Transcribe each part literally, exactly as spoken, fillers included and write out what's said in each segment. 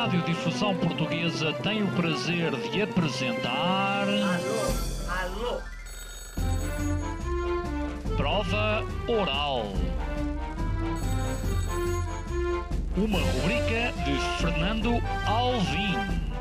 Radiodifusão Portuguesa tem o prazer de apresentar... Alô, alô. Prova Oral. Uma rubrica de Fernando Alvim.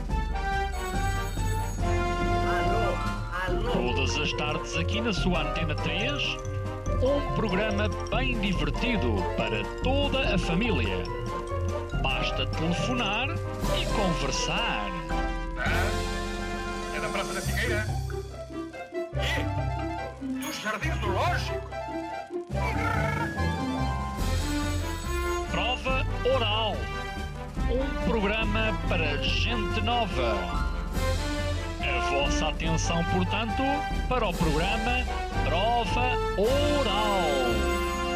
Alô, alô. Todas as tardes aqui na sua Antena três, um programa bem divertido para toda a família. Basta telefonar e conversar. Ah, é da Praça da Figueira? E dos Jardins do Lógico? Prova Oral. Um programa para gente nova. A vossa atenção, portanto, para o programa Prova Oral.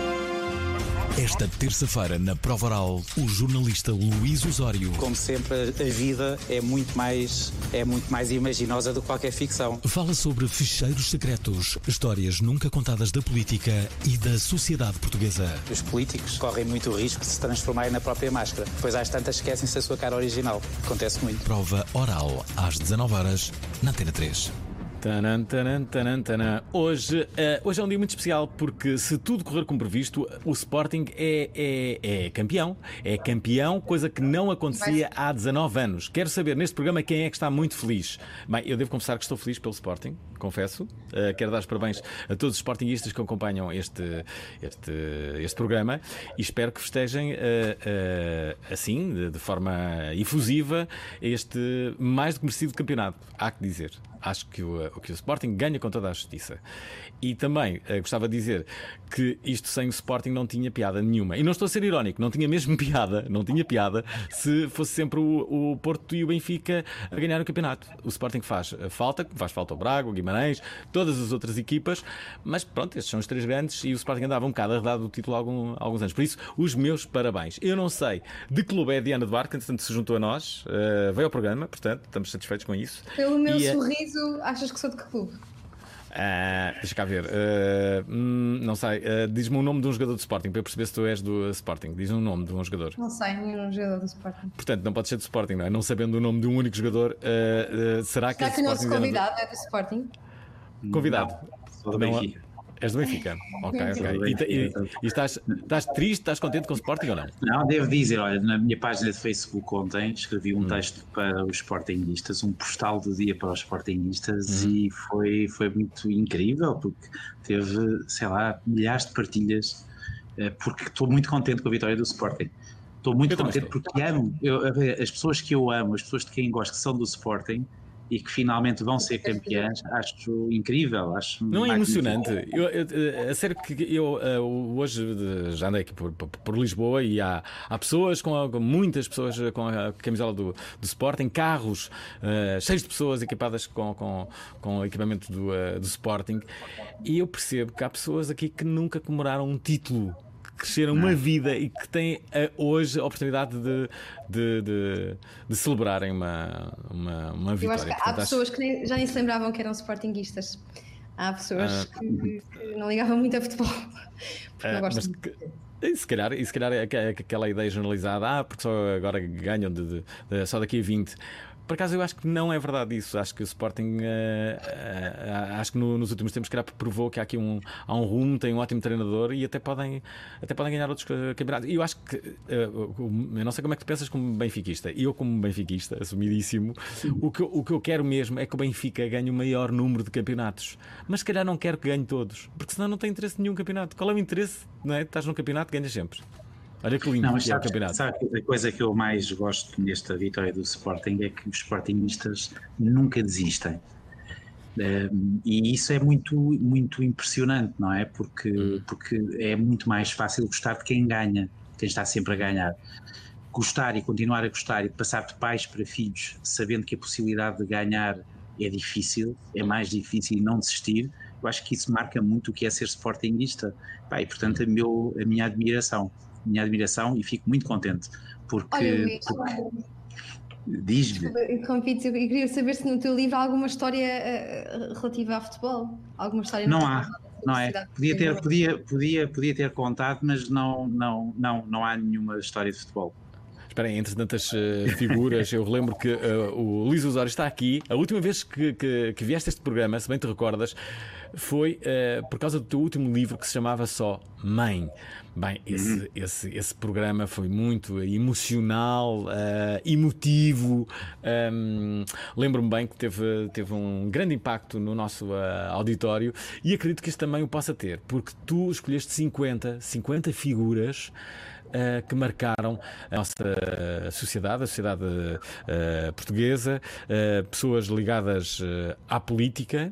Esta terça-feira, na Prova Oral, o jornalista Luís Osório... Como sempre, a vida é muito mais, é muito mais imaginosa do que qualquer ficção. Fala sobre ficheiros secretos, histórias nunca contadas da política e da sociedade portuguesa. Os políticos correm muito risco de se transformarem na própria máscara. Depois às tantas esquecem-se da sua cara original. Acontece muito. Prova Oral, às dezanove horas, na Antena três. Tanan, tanan, tanan, tanan. Hoje, uh, hoje é um dia muito especial porque, se tudo correr como previsto, o Sporting é, é, é campeão. É campeão, coisa que não acontecia há dezanove anos. Quero saber neste programa quem é que está muito feliz. Bem, eu devo confessar que estou feliz pelo Sporting, confesso. Uh, quero dar os parabéns a todos os sportinguistas que acompanham este, este, este programa e espero que festejem uh, uh, assim, de, de forma efusiva, este mais do que merecido campeonato. Há que dizer. Acho que o, que o Sporting ganha com toda a justiça. E também eh, gostava de dizer que isto sem o Sporting não tinha piada nenhuma. E não estou a ser irónico, não tinha mesmo piada, não tinha piada se fosse sempre o, o Porto e o Benfica a ganhar o campeonato. O Sporting faz falta, faz falta ao Braga, o Guimarães, todas as outras equipas, mas pronto, estes são os três grandes e o Sporting andava um bocado arredado do título há algum, alguns anos. Por isso, os meus parabéns. Eu não sei de que clube é a Diana Duarte, que entretanto se juntou a nós, uh, veio ao programa, portanto estamos satisfeitos com isso. Pelo meu e, sorriso, achas que sou de que clube? Uh, deixa cá ver, uh, hum, não sei, uh, diz-me o nome de um jogador do Sporting para eu perceber se tu és do uh, Sporting. Diz-me um nome de um jogador. Não sei, nenhum jogador do Sporting. Portanto, não pode ser do Sporting, não é? Não sabendo o nome de um único jogador, uh, uh, será que Será é que o do nosso Sporting? convidado é do Sporting? Convidado. Sou do Não, Benfica. És do Benfica. Ok, ok. E, e, e estás, estás triste, estás contente com o Sporting ou não? Não, devo dizer, olha, na minha página de Facebook ontem escrevi um hum. texto para os sportinguistas, um postal do dia para os sportinguistas hum. e foi, foi muito incrível porque teve, sei lá, milhares de partilhas, porque estou muito contente com a vitória do Sporting. Estou muito eu contente porque amo eu, as pessoas que eu amo, as pessoas de quem gosto que são do Sporting e que finalmente vão ser campeãs, acho incrível, acho não é emocionante. Eu, eu, a sério que eu hoje já andei aqui por, por, por Lisboa e há, há pessoas, com, muitas pessoas com a camisola do, do Sporting, carros uh, cheios de pessoas equipadas com, com, com o equipamento do, uh, do Sporting, e eu percebo que há pessoas aqui que nunca comemoraram um título, cresceram uma vida e que têm uh, hoje a oportunidade de, de, de, de celebrarem uma, uma, uma vitória. Eu acho que Portanto, há pessoas acho... que nem, já nem se lembravam que eram sportinguistas. Há pessoas uh, que, que não ligavam muito a futebol. Porque uh, não gostam mas que... E se calhar, e se calhar é aquela ideia generalizada, ah, porque só agora ganham de, de, de, só daqui a vinte. Por acaso eu acho que não é verdade isso. Acho que o Sporting uh, uh, acho que no, nos últimos tempos se calhar provou que há aqui um, há um rumo, tem um ótimo treinador e até podem, até podem ganhar outros campeonatos. E eu acho que uh, eu não sei como é que tu pensas como benfiquista. Eu como benfiquista, assumidíssimo, o que, o que eu quero mesmo é que o Benfica ganhe o maior número de campeonatos. Mas se calhar não quero que ganhe todos, porque senão não tem interesse em nenhum campeonato. Qual é o interesse? Não é? Estás num campeonato, ganhas sempre. Olha que lindo. Não, mas sabe, é o campeonato. Sabe, a coisa que eu mais gosto nesta vitória do Sporting é que os sportingistas nunca desistem. Um, e isso é muito, muito impressionante, não é? Porque, hum. porque é muito mais fácil gostar de quem ganha, quem está sempre a ganhar. Gostar e continuar a gostar e passar de pais para filhos, sabendo que a possibilidade de ganhar é difícil, é mais difícil não desistir. Eu acho que isso marca muito o que é ser sportinguista. Pá, e portanto a, meu, a minha admiração. minha admiração e fico muito contente porque, Olha, porque... diz-me eu queria saber se no teu livro há alguma história uh, relativa ao futebol, alguma história não há, não é, podia ter, podia, podia, podia ter contado, mas não, não, não, não há nenhuma história de futebol. Esperem, entre tantas uh, figuras, eu relembro que uh, o Luís Osório está aqui. A última vez que, que, que vieste a este programa, se bem te recordas, foi uh, por causa do teu último livro que se chamava só Mãe. Bem, esse, uhum. esse, esse programa foi muito emocional, uh, emotivo. Um, lembro-me bem que teve, teve um grande impacto no nosso uh, auditório e acredito que este também o possa ter, porque tu escolheste cinquenta, cinquenta figuras Uh, que marcaram a nossa uh, sociedade, a sociedade uh, portuguesa, uh, pessoas ligadas uh, à política.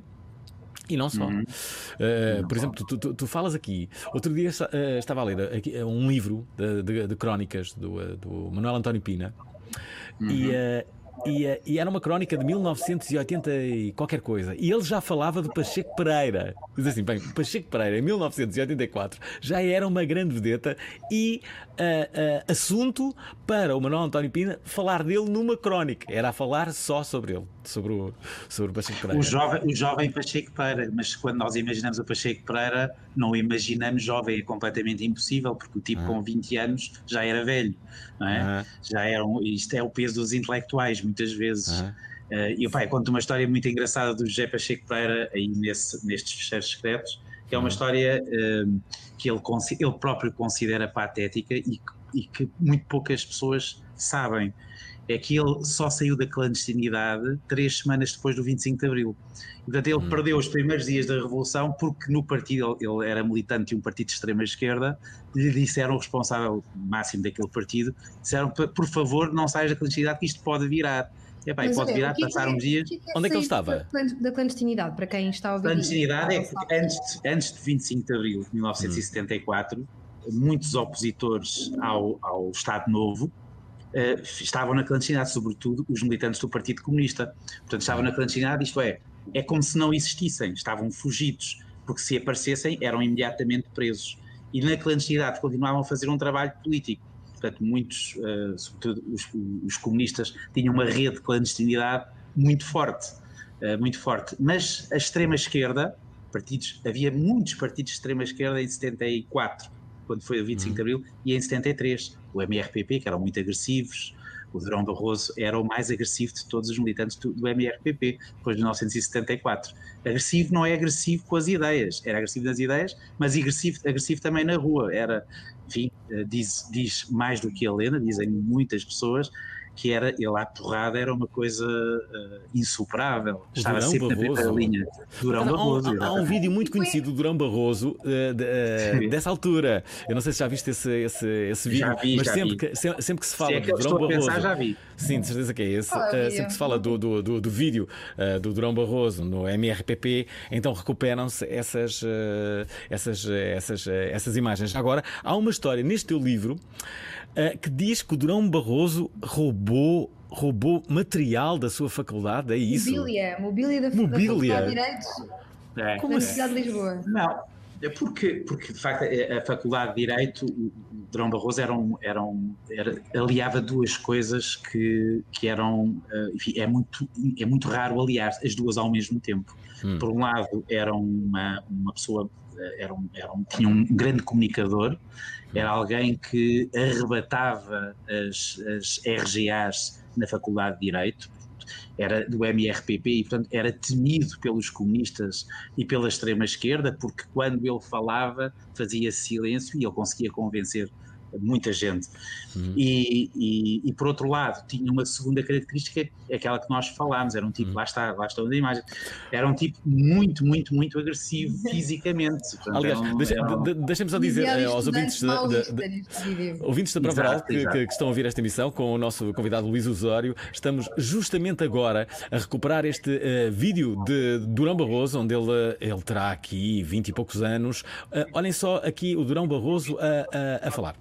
E não só. Uhum. Uh, não por exemplo, tu, tu, tu falas aqui. Outro dia uh, estava a ler aqui, um livro de, de, de crónicas do, uh, do Manuel António Pina. Uhum. E, uh, e, uh, e era uma crónica de mil novecentos e oitenta e qualquer coisa. E ele já falava de Pacheco Pereira. Diz assim, bem, Pacheco Pereira em mil novecentos e oitenta e quatro já era uma grande vedeta e uh, uh, assunto para o Manuel António Pina falar dele numa crónica. Era a falar só sobre ele. Sobre o, sobre o Pacheco Pereira. O jovem, o jovem Pacheco Pereira, mas quando nós imaginamos o Pacheco Pereira, não o imaginamos jovem, é completamente impossível, porque o tipo ah. com vinte anos já era velho, não é? Ah. Já era um, isto é o peso dos intelectuais, muitas vezes. Ah. Uh, e pai, conto uma história muito engraçada do José Pacheco Pereira aí nesse, nestes Fecheiros Secretos, que é uma ah. história uh, que ele, ele próprio considera patética e, e que muito poucas pessoas sabem. É que ele só saiu da clandestinidade três semanas depois do vinte e cinco de Abril. Portanto, ele hum. perdeu os primeiros dias da Revolução porque no partido, ele era militante de um partido de extrema-esquerda, lhe disseram, o responsável máximo daquele partido, disseram, por favor, não saias da clandestinidade que isto pode virar. E, pá, pode virar, que passar é, uns dias. Que é Onde é que ele estava? Da clandestinidade, para quem está a ouvir. Clandestinidade é que antes, antes de vinte e cinco de Abril de mil novecentos e setenta e quatro, hum. muitos opositores ao, ao Estado Novo Uh, estavam na clandestinidade, sobretudo os militantes do Partido Comunista. Portanto, estavam na clandestinidade, isto é, é como se não existissem, estavam fugidos, porque se aparecessem eram imediatamente presos. E na clandestinidade continuavam a fazer um trabalho político. Portanto, muitos, uh, sobretudo os, os comunistas, tinham uma rede de clandestinidade muito forte, uh, muito forte. Mas a extrema-esquerda, partidos, havia muitos partidos de extrema-esquerda em setenta e quatro, quando foi o vinte e cinco de Abril, e em setenta e três, o M R P P, que eram muito agressivos, o Durão Barroso era o mais agressivo de todos os militantes do, do M R P P, depois de mil novecentos e setenta e quatro. Agressivo não é agressivo com as ideias, era agressivo nas ideias, mas agressivo, agressivo também na rua, era, enfim, diz, diz mais do que a lenda, dizem muitas pessoas, que era, ele à porrada era uma coisa uh, insuperável. O Estava Durão sempre Barroso. na primeira linha. Durão Então, Barroso. Há, há um vídeo muito conhecido do Durão Barroso uh, de, uh, dessa altura. Eu não sei se já viste esse, esse, esse vídeo, já vi, mas já sempre, vi. Que, sempre, sempre que se fala se é do Durão Barroso. Pensar, já vi. Sim, de certeza que é esse. Oh, uh, sempre que se fala do, do, do, do vídeo uh, do Durão Barroso no M R P P, então recuperam-se essas, uh, essas, essas, uh, essas imagens. Agora, há uma história neste teu livro uh, que diz que o Durão Barroso roubou. Roubou material da sua faculdade, é isso? Mobília, mobília da, mobília. da Faculdade de Direito é. da Universidade de Lisboa. Não, é porque, porque de facto a Faculdade de Direito, o Durão Barroso era um, era um, era, aliava duas coisas que, que eram, enfim, é muito, é muito raro aliar as duas ao mesmo tempo. Hum. Por um lado era uma, uma pessoa, era um, era um, tinha um grande comunicador, era alguém que arrebatava as, as R G As na Faculdade de Direito, era do M R P P e, portanto, era temido pelos comunistas e pela extrema-esquerda, porque quando ele falava fazia silêncio e ele conseguia convencer muita gente. Uhum. E, e, e, por outro lado, tinha uma segunda característica, aquela que nós falámos, era um tipo, uhum. lá está, lá está a imagem, era um tipo muito, muito, muito agressivo fisicamente. Portanto, aliás, era um, deixa, era um... de, deixa-me só dizer uh, aos ouvintes da, da, da, ouvintes da Prova Oral que, que, que estão a ouvir esta emissão com o nosso convidado Luís Osório, estamos justamente agora a recuperar este uh, vídeo de Durão Barroso, onde ele, ele terá aqui vinte e poucos anos. Uh, olhem só aqui o Durão Barroso a, a, a falar.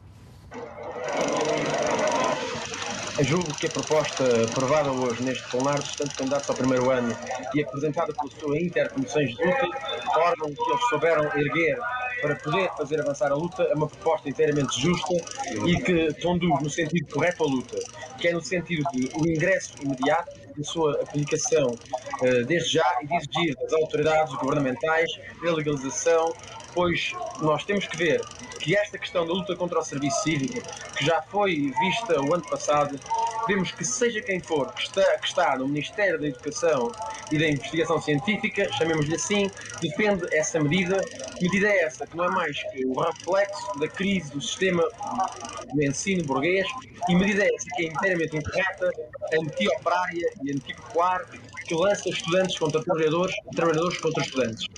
Julgo que a proposta aprovada hoje neste plenário dos estudantes candidatos ao primeiro ano e apresentada pela sua Intercomissões de Luta, órgão que eles souberam erguer para poder fazer avançar a luta, é uma proposta inteiramente justa e que conduz no sentido correto a luta, que é no sentido de o ingresso imediato, de sua aplicação uh, desde já e de exigir das autoridades governamentais a legalização pois nós temos que ver que esta questão da luta contra o serviço cívico, que já foi vista o ano passado, vemos que seja quem for que está, que está no Ministério da Educação e da Investigação Científica, chamemos-lhe assim, defende essa medida. Medida é essa, que não é mais que o reflexo da crise do sistema do ensino burguês, e medida é essa que é inteiramente incorreta, anti-operária e anti-popular, que lança estudantes contra trabalhadores e trabalhadores contra estudantes.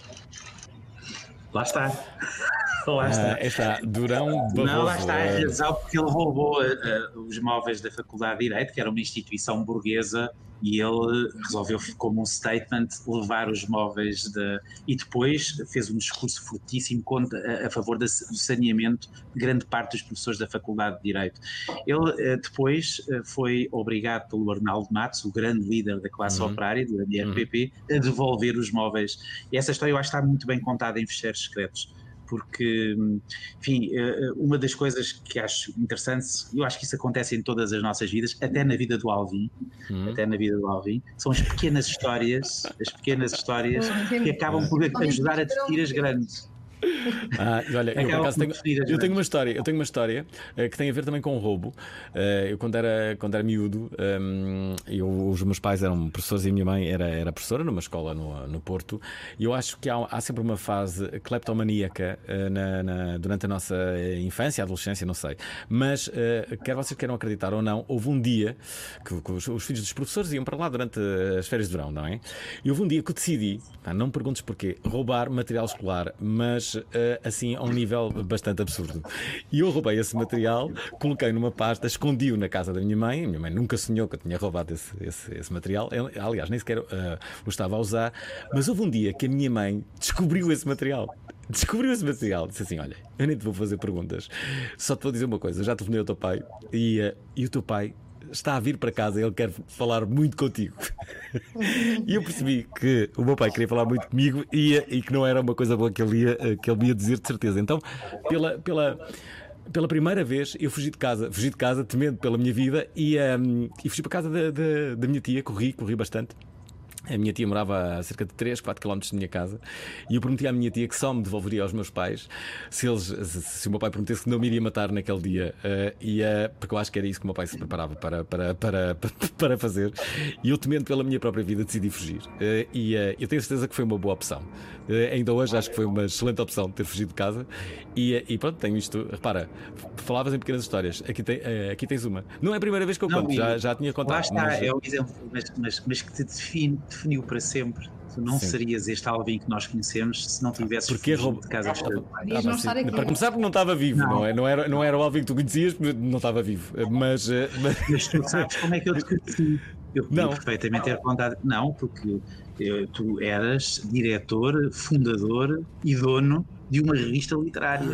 Lá está. Lá está. Ah, está Durão Barroso. Não, lá está. É razão porque ele roubou uh, uh, os móveis da Faculdade de Direito, que era uma instituição burguesa, e ele resolveu, como um statement, levar os móveis de... e depois fez um discurso fortíssimo contra, a, a favor do saneamento de grande parte dos professores da Faculdade de Direito. Ele depois foi obrigado pelo Arnaldo Matos, o grande líder da classe uhum. operária, do M R P P, uhum. a devolver os móveis. E essa história eu acho que está muito bem contada em Fecheiros Secretos. Porque, enfim, uma das coisas que acho interessantes, eu acho que isso acontece em todas as nossas vidas, até na vida do Alvin, uhum. até na vida do Alvin, são as pequenas histórias, as pequenas histórias que acabam por ajudar a definir as grandes. Ah, olha, eu, por acaso, tenho, eu tenho uma história, eu tenho uma história uh, que tem a ver também com o roubo. Uh, eu quando era, quando era miúdo, um, eu, os meus pais eram professores e a minha mãe era, era professora numa escola no, no Porto, e eu acho que há, há sempre uma fase cleptomaníaca uh, na, na, durante a nossa infância, adolescência, não sei. Mas, uh, quer vocês queiram acreditar ou não, houve um dia que, que os, os filhos dos professores iam para lá durante as férias de verão, não é? E houve um dia que eu decidi, pá, não me perguntes porquê, roubar material escolar, mas assim a um nível bastante absurdo. E eu roubei esse material, coloquei numa pasta, escondi-o na casa da minha mãe. A minha mãe nunca sonhou que eu tinha roubado esse, esse, esse material. Eu, aliás, nem sequer uh, o estava a usar. Mas houve um dia que a minha mãe descobriu esse material. Descobriu esse material. Disse assim: olha, eu nem te vou fazer perguntas, só te vou dizer uma coisa. Já telefonei ao teu pai e, uh, e o teu pai está a vir para casa, ele quer falar muito contigo. E eu percebi que o meu pai queria falar muito comigo e, e que não era uma coisa boa que ele, ia, que ele me ia dizer, de certeza. Então, pela, pela, pela primeira vez, eu fugi de casa, fugi de casa temendo pela minha vida e, um, e fugi para casa da, da, da minha tia, corri, corri bastante. A minha tia morava a cerca de três, quatro quilómetros da minha casa e eu prometi à minha tia que só me devolveria aos meus pais se, eles, se, se o meu pai prometesse que não me iria matar naquele dia, uh, e, uh, porque eu acho que era isso que o meu pai se preparava para, para, para, para fazer, e eu, temendo pela minha própria vida, decidi fugir, uh, e uh, eu tenho certeza que foi uma boa opção. Uh, ainda hoje acho que foi uma excelente opção ter fugido de casa e, uh, e pronto, tenho isto. Repara, falavas em pequenas histórias, aqui, tem, uh, aqui tens uma. Não é a primeira vez que eu não, conto, já, já tinha contado. Lá está, mas... é o exemplo, mas, mas, mas que te define, definiu para sempre. Tu não Sim. serias este Alvin que nós conhecemos se não tivesses porque fugido de casa dos teus pais. Ah, sim. Para começar, porque não estava vivo, não, não, é? não, era, não era o Alvin que tu conhecias, não estava vivo. Mas, mas... mas tu sabes como é que eu te conheci? Eu podia perfeitamente ter contado. Não, porque eu, tu eras diretor, fundador e dono de uma revista literária.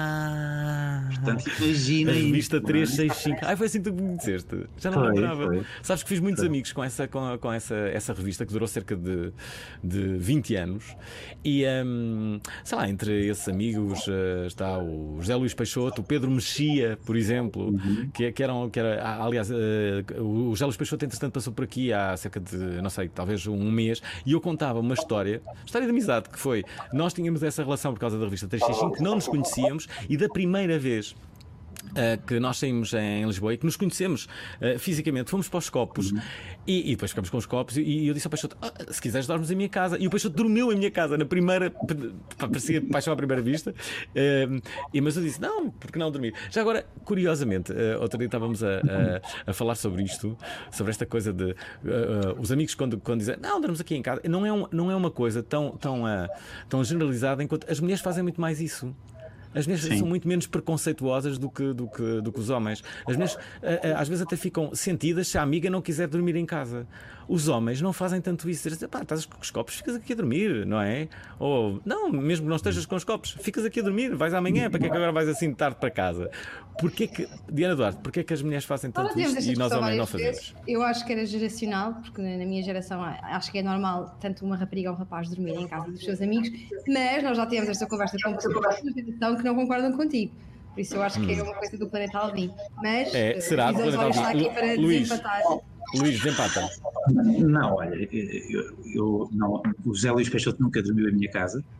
Ah, Portanto, imagina. A revista trezentos e sessenta e cinco. Ah, foi assim que tu me disseste. Já não foi, lembrava. Foi. Sabes que fiz muitos foi. amigos com, essa, com, com essa, essa revista que durou cerca de, de vinte anos. E, um, sei lá, entre esses amigos uh, está o José Luís Peixoto, o Pedro Mexia, por exemplo, uhum. que, que eram. Que era, aliás, uh, o José Luís Peixoto, entretanto, passou por aqui há cerca de, não sei, talvez um mês, e eu contava uma história, história de amizade, que foi: nós tínhamos essa relação por causa da revista trezentos e sessenta e cinco, que não nos conhecíamos, e da primeira vez Uh, que nós saímos em Lisboa e que nos conhecemos uh, fisicamente, fomos para os copos, uhum. e, e depois ficamos com os copos, e, e eu disse ao Peixoto: ah, se quiseres dormes em minha casa, e o Peixoto dormiu em minha casa na primeira, parecia paixão à primeira vista, uh, e, mas eu disse: não, porque não dormir? Já agora, curiosamente, uh, outro dia estávamos a, a, a falar sobre isto, sobre esta coisa de uh, uh, os amigos quando, quando dizem: não, dormimos aqui em casa, não é, um, não é uma coisa tão, tão, uh, tão generalizada, enquanto as mulheres fazem muito mais isso. As mulheres Sim. são muito menos preconceituosas do que, do que, do que os homens. As mulheres às vezes até ficam sentidas se a amiga não quiser dormir em casa. Os homens não fazem tanto isso. Dizem: pá, estás com os copos, ficas aqui a dormir, não é? Ou não, mesmo que não estejas com os copos, ficas aqui a dormir, vais amanhã, para que é que agora vais assim de tarde para casa? Porquê que, Diana Duarte, porquê é que as mulheres fazem tanto isso e nós homens não fazemos? Vezes. Eu acho que era geracional, porque na minha geração acho que é normal tanto uma rapariga ou um rapaz dormir em casa dos seus amigos, mas nós já tivemos esta conversa com pessoas que não concordam contigo. Por isso eu acho que hum. é uma coisa do planeta Alvin. Mas é, será do planeta Alvin? Para Luís, desempatar. Luís, desempata. Não, olha, eu, eu, não, o José Luís Peixoto nunca dormiu em minha casa.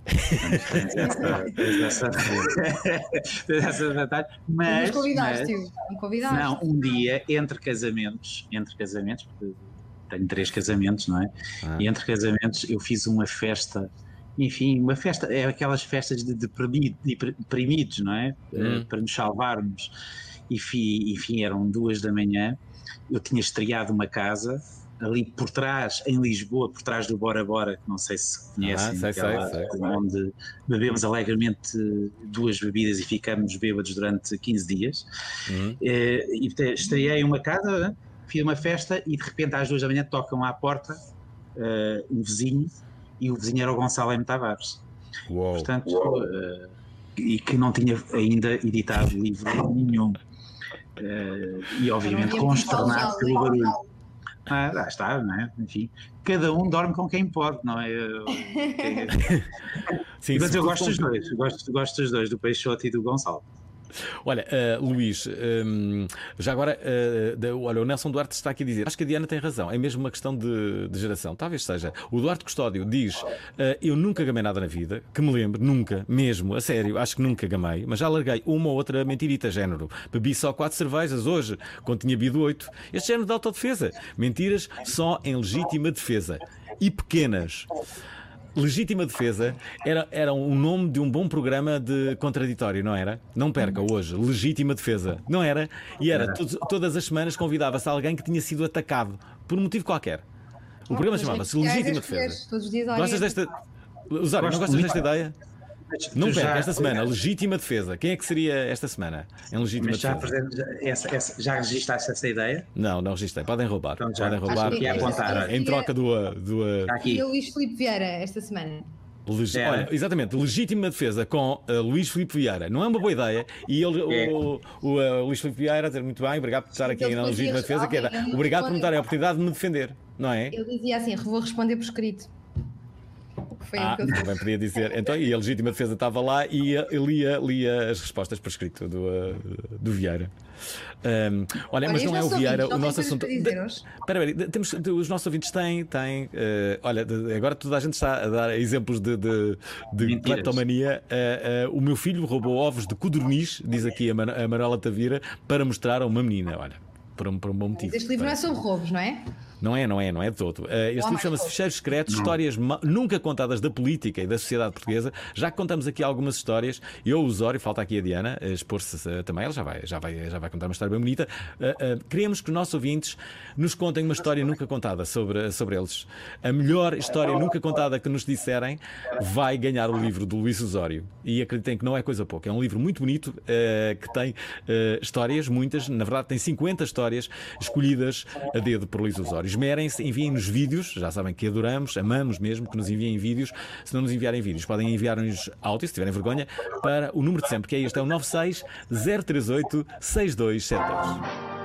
Tens essa, tens essa, tens essa vantagem. Mas, Mas convidaste, mas não convidaste? não, um dia, entre casamentos, entre casamentos, porque tenho três casamentos, não é? Ah. E entre casamentos eu fiz uma festa, enfim, uma festa, é aquelas festas de deprimidos, não é? Hum. Para nos salvarmos. E fi, enfim, eram duas da manhã, eu tinha estreado uma casa ali por trás, em Lisboa, por trás do Bora Bora, que não sei se conhecem, Ah, sei, aquela, sei, sei. onde bebemos alegremente duas bebidas e ficamos bêbados durante quinze dias. Uhum. E estreiei uma casa, fiz uma festa e de repente às duas da manhã tocam à porta uh, um vizinho, e o vizinho era o Gonçalo M. Tavares. Uou. Portanto, uh, e que não tinha ainda editado livro nenhum. Uh, e obviamente consternado pelo barulho. Ah, lá está, não é? Enfim, cada um dorme com quem pode, não é? Sim, mas eu gosto dos dois, gosto, gosto dos dois, do Peixoto e do Gonçalo. Olha, uh, Luís, um, já agora, uh, de, olha, o Nelson Duarte está aqui a dizer, acho que a Diana tem razão, é mesmo uma questão de, de geração, talvez seja. O Duarte Custódio diz, uh, eu nunca gamei nada na vida, que me lembro, nunca, mesmo, a sério, acho que nunca gamei, mas já larguei uma ou outra mentirita, género, bebi só quatro cervejas hoje, quando tinha bebido oito. Este género de autodefesa, mentiras só em legítima defesa, e pequenas. Legítima Defesa era, era um nome de um bom programa de contraditório, não era? Não perca hoje, Legítima Defesa, não era? E era, to- todas as semanas convidava-se alguém que tinha sido atacado, por um motivo qualquer. O programa chamava-se Legítima Defesa. Todos os dias alguém- Gostas desta... Usário, não gostas desta ideia? Não perca esta semana, Legítima Defesa. Quem é que seria esta semana em Legítima Mas já, Defesa? já, essa, essa, já registaste essa ideia? Não, não registrei. Podem roubar. Então já- Podem roubar acho que ia apontar, olha. em troca do... do Está E aqui. o Luís Filipe Vieira esta semana. Legi- Era. Olha, exatamente, legítima defesa com uh, Luís Filipe Vieira. Não é uma boa ideia. E ele, É. o, o uh, Luís Filipe Vieira a dizer muito bem, obrigado por estar aqui Ele na depois legítima ia- defesa, que era alguém- obrigado por me alguém- darem a oportunidade de me defender, não é? Ele dizia assim: vou responder por escrito. Foi Ah, o que eu disse. também podia dizer. Então, e a legítima defesa estava lá e ia- ele lia, lia as respostas por escrito do, uh, do Vieira. Um, olha, Olha, mas e não os é o nossos Vieira, ouvintes, o não nosso têm assunto. coisas para dizer hoje? Espera aí, temos, os nossos ouvintes têm, têm. uh, olha, de- agora toda a gente está a dar exemplos de, de, de Mentiras. cleptomania. Uh, uh, o meu filho roubou ovos de codorniz, diz aqui a, Man a Manuela Tavira, para mostrar a uma menina. Olha, por um, por um bom motivo. Este livro não é sobre roubos, não é? Não é, não é, não é de todo. Uh, este livro mais chama-se pouco. Fecheiros Secretos, histórias ma- nunca contadas da política e da sociedade portuguesa. Já que contamos aqui algumas histórias, eu, o Osório, falta aqui a Diana, a expor-se uh, também, ela já vai, já, vai, já vai contar uma história bem bonita. Uh, uh, queremos que os nossos ouvintes nos contem uma história nunca contada sobre, sobre eles. A melhor história nunca contada que nos disserem vai ganhar o livro do Luís Osório. E acreditem que não é coisa pouca. É um livro muito bonito, uh, que tem uh, histórias, muitas, na verdade tem cinquenta histórias escolhidas a dedo por Luís Osório. Esmerem-se, enviem-nos vídeos, já sabem que adoramos, amamos mesmo que nos enviem vídeos. Se não nos enviarem vídeos, podem enviar-nos áudio, se tiverem vergonha, para o número de sempre, que é este, é o nove seis zero três oito seis dois sete dois.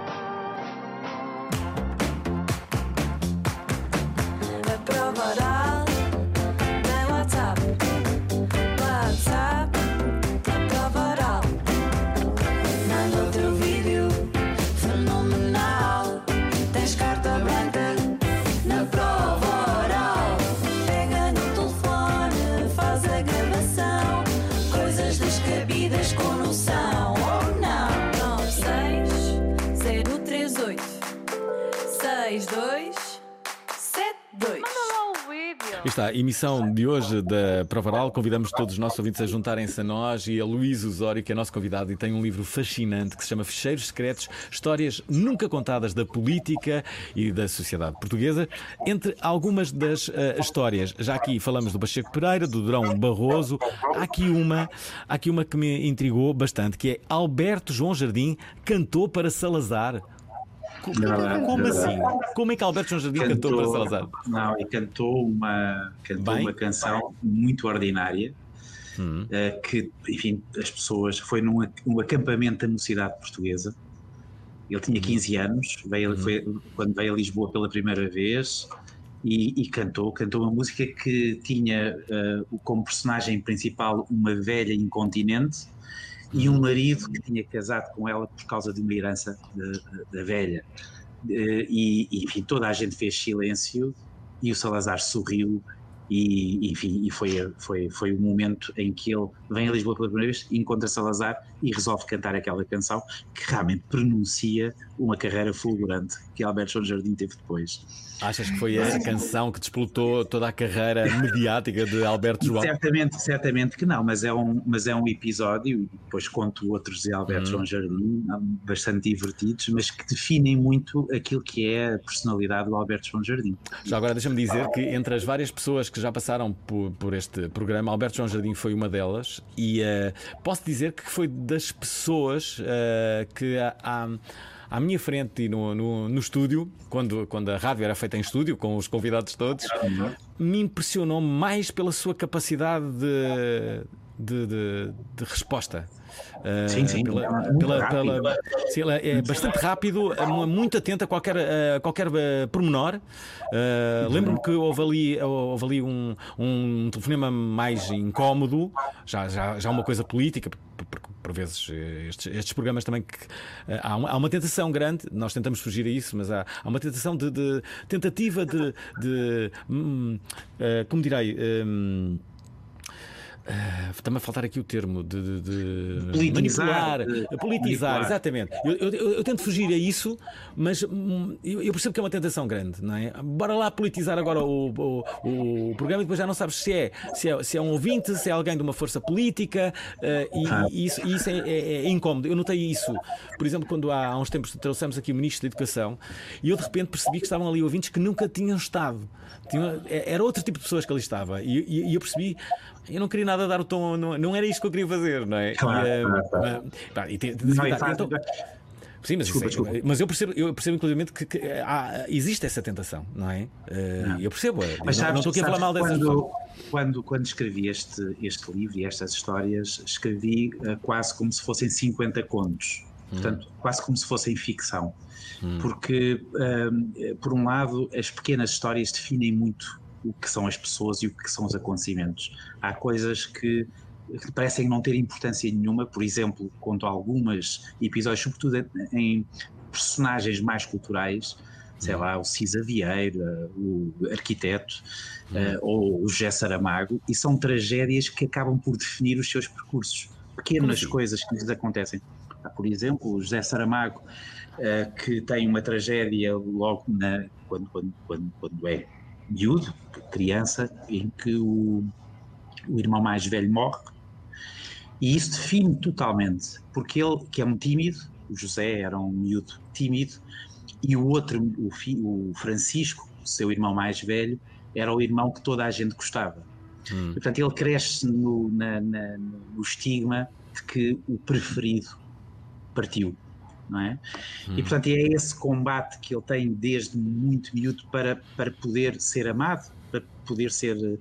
A prova oral tem WhatsApp. WhatsApp, a prova oral. Manda o teu vídeo fenomenal. Tens carta branca na prova oral. Pega no telefone, faz a gravação. Coisas descabidas com noção ou não. nove seis zero três oito seis dois sete dois. Aí está, a emissão de hoje da Prova Oral. Convidamos todos os nossos ouvintes a juntarem-se a nós e a Luís Osório, que é nosso convidado e tem um livro fascinante que se chama Fecheiros Secretos, histórias nunca contadas da política e da sociedade portuguesa. Entre algumas das uh, histórias, já aqui falamos do Pacheco Pereira, do Durão Barroso, há aqui uma, há aqui uma que me intrigou bastante, que é Alberto João Jardim cantou para Salazar. Co- Verdade, Como verdade. assim? Como é que Alberto João Jardim cantou, para Salazar? Não, e cantou uma, cantou Bem? uma canção muito ordinária, Hum. eh, que, enfim, as pessoas, foi num ac- um acampamento da mocidade portuguesa. Ele tinha quinze anos, veio, foi quando veio a Lisboa pela primeira vez e, e cantou, cantou uma música que tinha eh, como personagem principal uma velha incontinente e um marido que tinha casado com ela por causa de uma herança da, da- da velha. Eh, E, e, enfim, toda a gente fez silêncio e o Salazar sorriu E, enfim, e foi, foi, foi o momento em que ele vem a Lisboa pela primeira vez, encontra Salazar e resolve cantar aquela canção que realmente pronuncia uma carreira fulgurante que Alberto João Jardim teve depois. Achas que foi a canção que desplotou toda a carreira mediática de Alberto João? Certamente, certamente que não, mas é um, mas é um episódio, e depois conto outros de Alberto hum. João Jardim, bastante divertidos, mas que definem muito aquilo que é a personalidade do Alberto João Jardim. Já agora deixa-me dizer que entre as várias pessoas que já passaram por, por este programa, Alberto João Jardim foi uma delas, e uh, posso dizer que foi das pessoas uh, que há. À minha frente e no, no, no estúdio, quando, quando a rádio era feita em estúdio, com os convidados todos, me impressionou mais pela sua capacidade de, de, de, de resposta. Uh, sim, sim, pela, é pela, pela, sim, ela é bastante rápido, muito atenta a qualquer, a qualquer pormenor. Uh, lembro-me que houve ali, houve ali um, um telefonema mais incómodo, já, já, já uma coisa política, porque por vezes estes, estes programas também que, uh, há, uma, há uma tentação grande, nós tentamos fugir a isso, mas há, há uma tentação de, de tentativa de, de hum, uh, como direi, um, Uh, está-me a faltar aqui o termo de, de, de politizar, manipular, de, politizar, politizar, exatamente. Eu, eu, eu tento fugir a isso, mas hum, eu, eu percebo que é uma tentação grande, não é? Bora lá politizar agora o, o, o programa e depois já não sabes se é, se é, se é um ouvinte, se é alguém de uma força política, uh, e, ah. e isso, e isso é, é, é incómodo. Eu notei isso, por exemplo, quando há, há uns tempos trouxemos aqui o Ministro da Educação e eu de repente percebi que estavam ali ouvintes que nunca tinham estado. Tinha, era outro tipo de pessoas que ali estava, e, e, e eu percebi. Eu não queria nada dar o tom, não, não era isto que eu queria fazer, não é? Claro, e, claro, claro. Uh, e, e, não, e faz, então, sim, mas, desculpa, desculpa. mas eu percebo, eu percebo inclusive que, que há, existe essa tentação, não é? Uh, não. Eu percebo, mas eu sabes, não estou aqui a falar mal dessas quando, quando, quando escrevi este, este livro e estas histórias, escrevi uh, quase como se fossem cinquenta contos, hum. portanto, quase como se fossem ficção, hum. porque, uh, por um lado, as pequenas histórias definem muito o que são as pessoas e o que são os acontecimentos. Há coisas que, que parecem não ter importância nenhuma, por exemplo, conto algumas episódios, sobretudo em personagens mais culturais, sei lá, o Cisa Vieira, o arquiteto, uhum. uh, ou o José Saramago, e são tragédias que acabam por definir os seus percursos. Pequenas assim? Coisas que lhes acontecem. Há, por exemplo, o José Saramago, uh, que tem uma tragédia logo na, quando, quando, quando, quando é miúdo, criança, em que o, o irmão mais velho morre, e isso define totalmente, porque ele, que é um tímido, o José era um miúdo tímido, e o outro, o, fi, o Francisco, o seu irmão mais velho, era o irmão que toda a gente gostava. Hum. E, portanto, ele cresce no, na, na, no estigma de que o preferido partiu. Não é? Hum. E portanto é esse combate que ele tem desde muito miúdo para, para poder ser amado, para poder ser uh,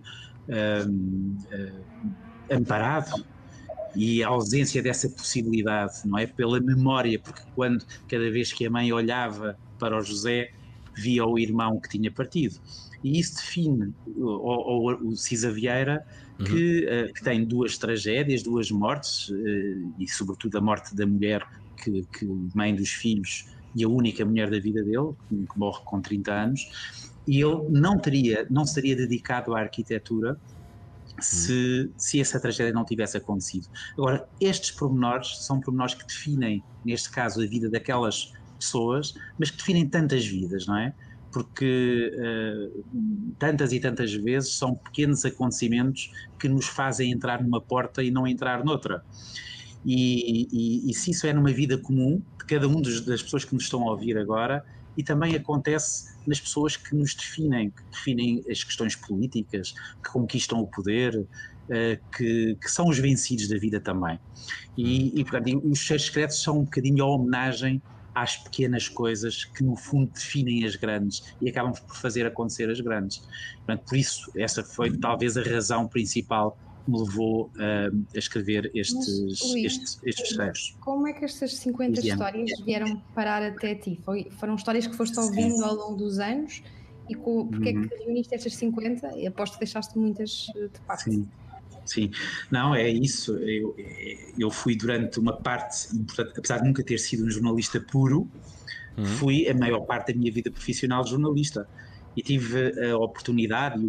uh, amparado, e a ausência dessa possibilidade, não é? Pela memória, porque quando cada vez que a mãe olhava para o José via o irmão que tinha partido, e isso define o, o, o Cisa Vieira, que, uhum. uh, que tem duas tragédias, duas mortes, uh, e sobretudo a morte da mulher Que, que mãe dos filhos e a única mulher da vida dele, que morre com trinta anos, e ele não teria, não se teria dedicado à arquitetura se, hum. se essa tragédia não tivesse acontecido. Agora, estes pormenores são pormenores que definem, neste caso, a vida daquelas pessoas, mas que definem tantas vidas, não é? Porque uh, tantas e tantas vezes são pequenos acontecimentos que nos fazem entrar numa porta e não entrar noutra. E, e, e se isso é numa vida comum de cada um dos, das pessoas que nos estão a ouvir agora, e também acontece nas pessoas que nos definem, que definem as questões políticas, que conquistam o poder, uh, que, que são os vencidos da vida também. E, e, portanto, os Cheiros Secretos são um bocadinho a homenagem às pequenas coisas que no fundo definem as grandes e acabam por fazer acontecer as grandes. Portanto, por isso, essa foi talvez a razão principal me levou uh, a escrever estes, Mas, Luís, estes, estes fecheiros. Como é que estas cinquenta Luís, histórias vieram parar até ti? Foi, foram histórias que foste ouvindo Sim. ao longo dos anos, e com, porque uhum. é que reuniste estas cinquenta? E aposto que deixaste muitas de parte. Sim. Sim, não, é isso. Eu, eu fui durante uma parte importante, apesar de nunca ter sido um jornalista puro, uhum. fui a maior parte da minha vida profissional jornalista, e tive a oportunidade,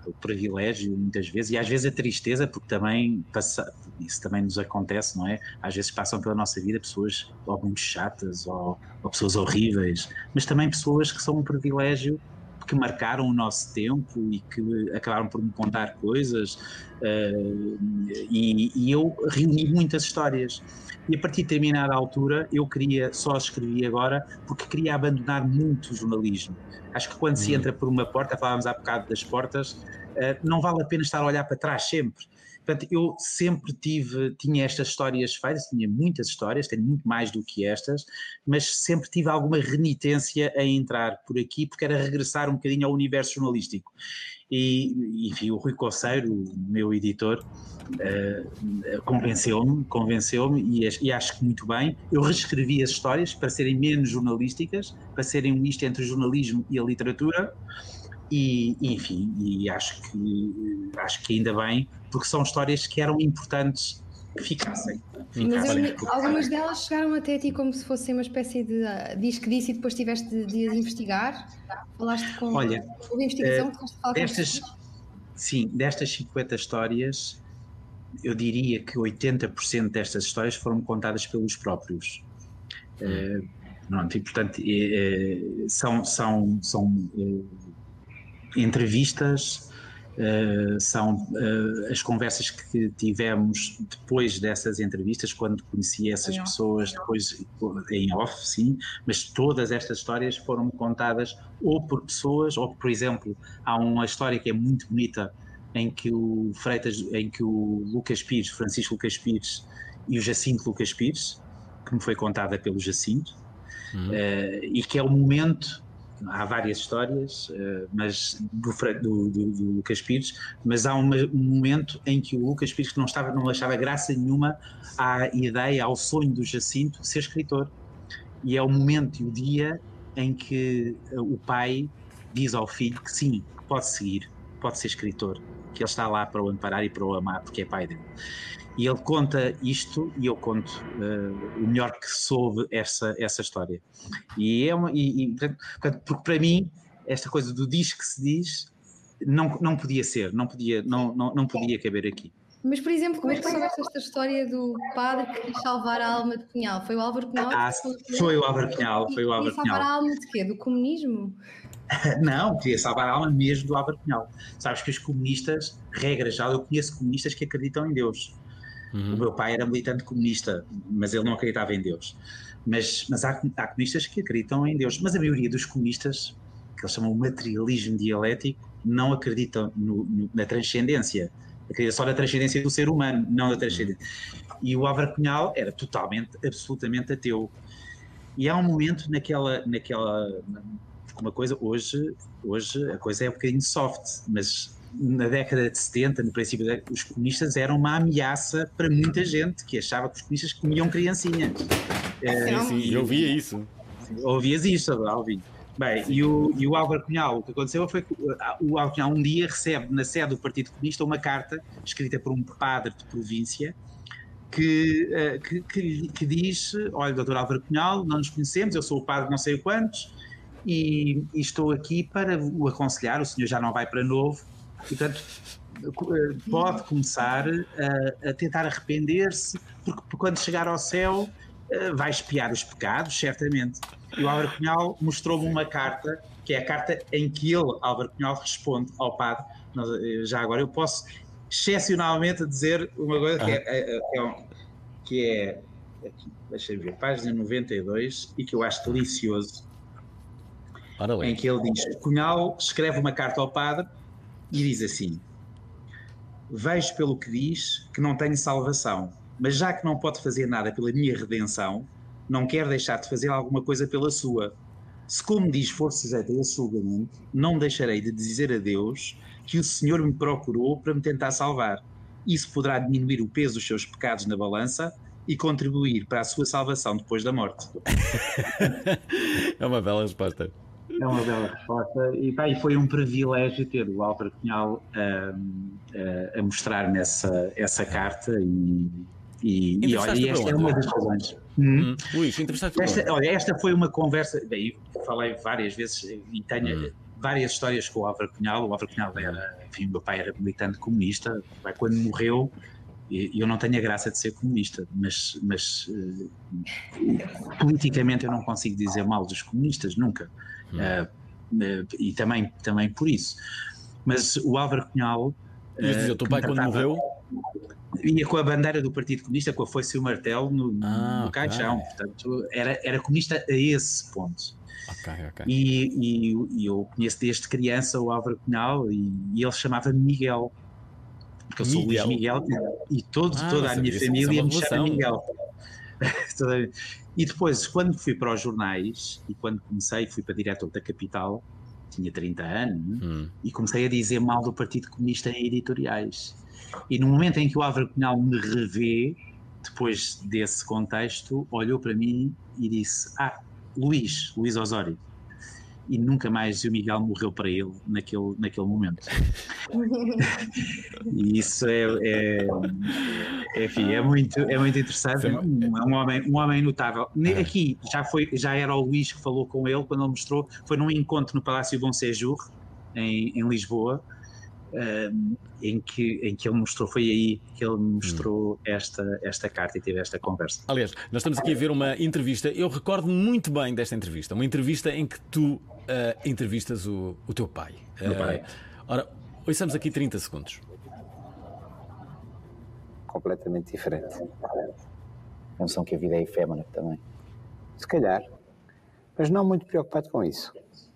o privilégio muitas vezes, e às vezes a tristeza, porque também passa, isso também nos acontece, não é? Às vezes passam pela nossa vida pessoas ou muito chatas ou, ou pessoas horríveis, mas também pessoas que são um privilégio, que marcaram o nosso tempo e que acabaram por me contar coisas, uh, e, e eu reuni muitas histórias. E a partir de determinada altura eu queria, só escrevi agora porque queria abandonar muito o jornalismo. Acho que quando se entra por uma porta, falávamos há bocado das portas, uh, não vale a pena estar a olhar para trás sempre. Portanto, eu sempre tive, tinha estas histórias feitas, tinha muitas histórias, tenho muito mais do que estas, mas sempre tive alguma renitência a entrar por aqui, porque era regressar um bocadinho ao universo jornalístico. E, enfim, o Rui Coceiro, o meu editor, uh, convenceu-me, convenceu-me e, e acho que muito bem. Eu reescrevi as histórias para serem menos jornalísticas, para serem um misto entre o jornalismo e a literatura. E, enfim, e acho que, acho que ainda bem, porque são histórias que eram importantes que ficassem. ficassem Mas eu, algumas delas chegaram até a ti como se fosse uma espécie de uh, diz que disse e depois tiveste de, de investigar? Falaste com Olha, a investigação? uh, destas, sim, destas cinquenta histórias, eu diria que oitenta por cento destas histórias foram contadas pelos próprios. Uh, pronto, e portanto uh, são, são, são uh, entrevistas, uh, são uh, as conversas que tivemos depois dessas entrevistas, quando conheci essas pessoas, depois em off, sim, mas todas estas histórias foram contadas ou por pessoas, ou por exemplo, há uma história que é muito bonita, em que o Freitas, em que o Lucas Pires, Francisco Lucas Pires e o Jacinto Lucas Pires, que me foi contada pelo Jacinto, uhum. uh, e que é o momento. Há várias histórias, uh, mas do, do, do, do Lucas Pires, mas há uma, um momento em que o Lucas Pires que não, estava, não achava graça nenhuma à ideia, ao sonho do Jacinto de ser escritor. E é o momento e o dia em que uh, o pai diz ao filho que sim, que pode seguir, pode ser escritor, que ele está lá para o amparar e para o amar, porque é pai dele. E ele conta isto e eu conto uh, o melhor que soube essa, essa história. E é uma, e, e, portanto, porque para mim, esta coisa do diz que se diz, não, não podia ser, não podia, não, não, não podia caber aqui. Mas, por exemplo, como é que soubeste esta história do padre que quis salvar a alma de Cunhal? Foi o Álvaro Cunhal? Ah, foi o Álvaro Cunhal, foi o Álvaro Cunhal. Salvar a alma de quê? Do comunismo? Não, queria salvar a alma mesmo do Álvaro Cunhal. Sabes que os comunistas, regra já, eu conheço comunistas que acreditam em Deus. Uhum. O meu pai era militante comunista, mas ele não acreditava em Deus. Mas, mas há, há comunistas que acreditam em Deus. Mas a maioria dos comunistas, que eles chamam materialismo dialético, não acreditam no, no, na transcendência. Acreditam só na transcendência do ser humano, não na transcendência. E o Álvaro Cunhal era totalmente, absolutamente ateu. E há um momento naquela... naquela uma coisa, hoje, hoje a coisa é um bocadinho soft, mas na década de setenta, no princípio, da, os comunistas eram uma ameaça para muita gente que achava que os comunistas comiam criancinhas. É, sim, sim, eu ouvia isso. Ouvias isso, Alvin. Bem, e o, e o Álvaro Cunhal, o que aconteceu foi que o Álvaro Cunhal um dia recebe na sede do Partido Comunista uma carta escrita por um padre de província que, que, que, que diz: olha, doutor Álvaro Cunhal, não nos conhecemos, eu sou o padre de não sei quantos e, e estou aqui para o aconselhar, o senhor já não vai para novo, e, portanto, pode começar a, a tentar arrepender-se, porque, porque quando chegar ao céu vai expiar os pecados, certamente. E o Álvaro Cunhal mostrou-me uma carta, que é a carta em que ele, Álvaro Cunhal, responde ao padre. Já agora eu posso excepcionalmente dizer uma coisa que é, é, é, que é aqui, deixa eu ver, página noventa e dois, e que eu acho delicioso, em que ele diz: Cunhal escreve uma carta ao padre e diz assim: vejo pelo que diz que não tenho salvação, mas já que não pode fazer nada pela minha redenção, não quero deixar de fazer alguma coisa pela sua. Se, como diz, for sujeito a esse julgamento, não deixarei de dizer a Deus que o Senhor me procurou para me tentar salvar. Isso poderá diminuir o peso dos seus pecados na balança e contribuir para a sua salvação depois da morte. É uma bela resposta. É uma bela resposta. E, pá, e foi um privilégio ter o Álvaro Cunhal a, a, a mostrar-me essa, essa carta e... E, e olha, e esta é uma das razões. Hum. Hum. Luís, esta, olha, esta foi uma conversa. Bem, eu falei várias vezes e tenho, hum. várias histórias com o Álvaro Cunhal. O Álvaro Cunhal era, enfim, o meu pai era militante comunista. Quando morreu, eu não tenho a graça de ser comunista, mas, mas uh, politicamente eu não consigo dizer mal dos comunistas, nunca. Hum. Uh, uh, e também, também por isso. Mas o Álvaro Cunhal... Mas dizer, o teu pai quando morreu... Ia com a bandeira do Partido Comunista, com a foice e o martelo no, ah, no okay. caixão. Portanto, era, era comunista a esse ponto. Okay, okay. E, e, e eu conheço desde criança o Álvaro Cunhal e, e ele chamava-me Miguel. Porque eu sou Miguel. Luís Miguel e todo, ah, toda a minha família me chama Miguel. E depois, quando fui para os jornais e quando comecei, fui para diretor da Capital, tinha trinta anos, hum. e comecei a dizer mal do Partido Comunista em editoriais. E no momento em que o Álvaro Cunhal me revê, depois desse contexto, olhou para mim e disse: ah, Luís, Luís Osório. E nunca mais o Miguel morreu para ele naquele, naquele momento. E isso é, é, é, enfim, é, muito, é muito interessante. É um, um, homem, um homem notável. Aqui já, foi, já era o Luís que falou com ele quando ele mostrou. Foi num encontro no Palácio Bom Séjour, em, em Lisboa. Um, em, que, em que ele mostrou, foi aí que ele mostrou hum. esta, esta carta e teve esta conversa. Aliás, nós estamos aqui a ver uma entrevista, eu recordo muito bem desta entrevista, uma entrevista em que tu uh, entrevistas o, o teu pai. Meu uh, pai. Ora, ouçamos aqui trinta segundos. Completamente diferente. A noção que a vida é efêmera também. Se calhar, mas não muito preocupado com isso.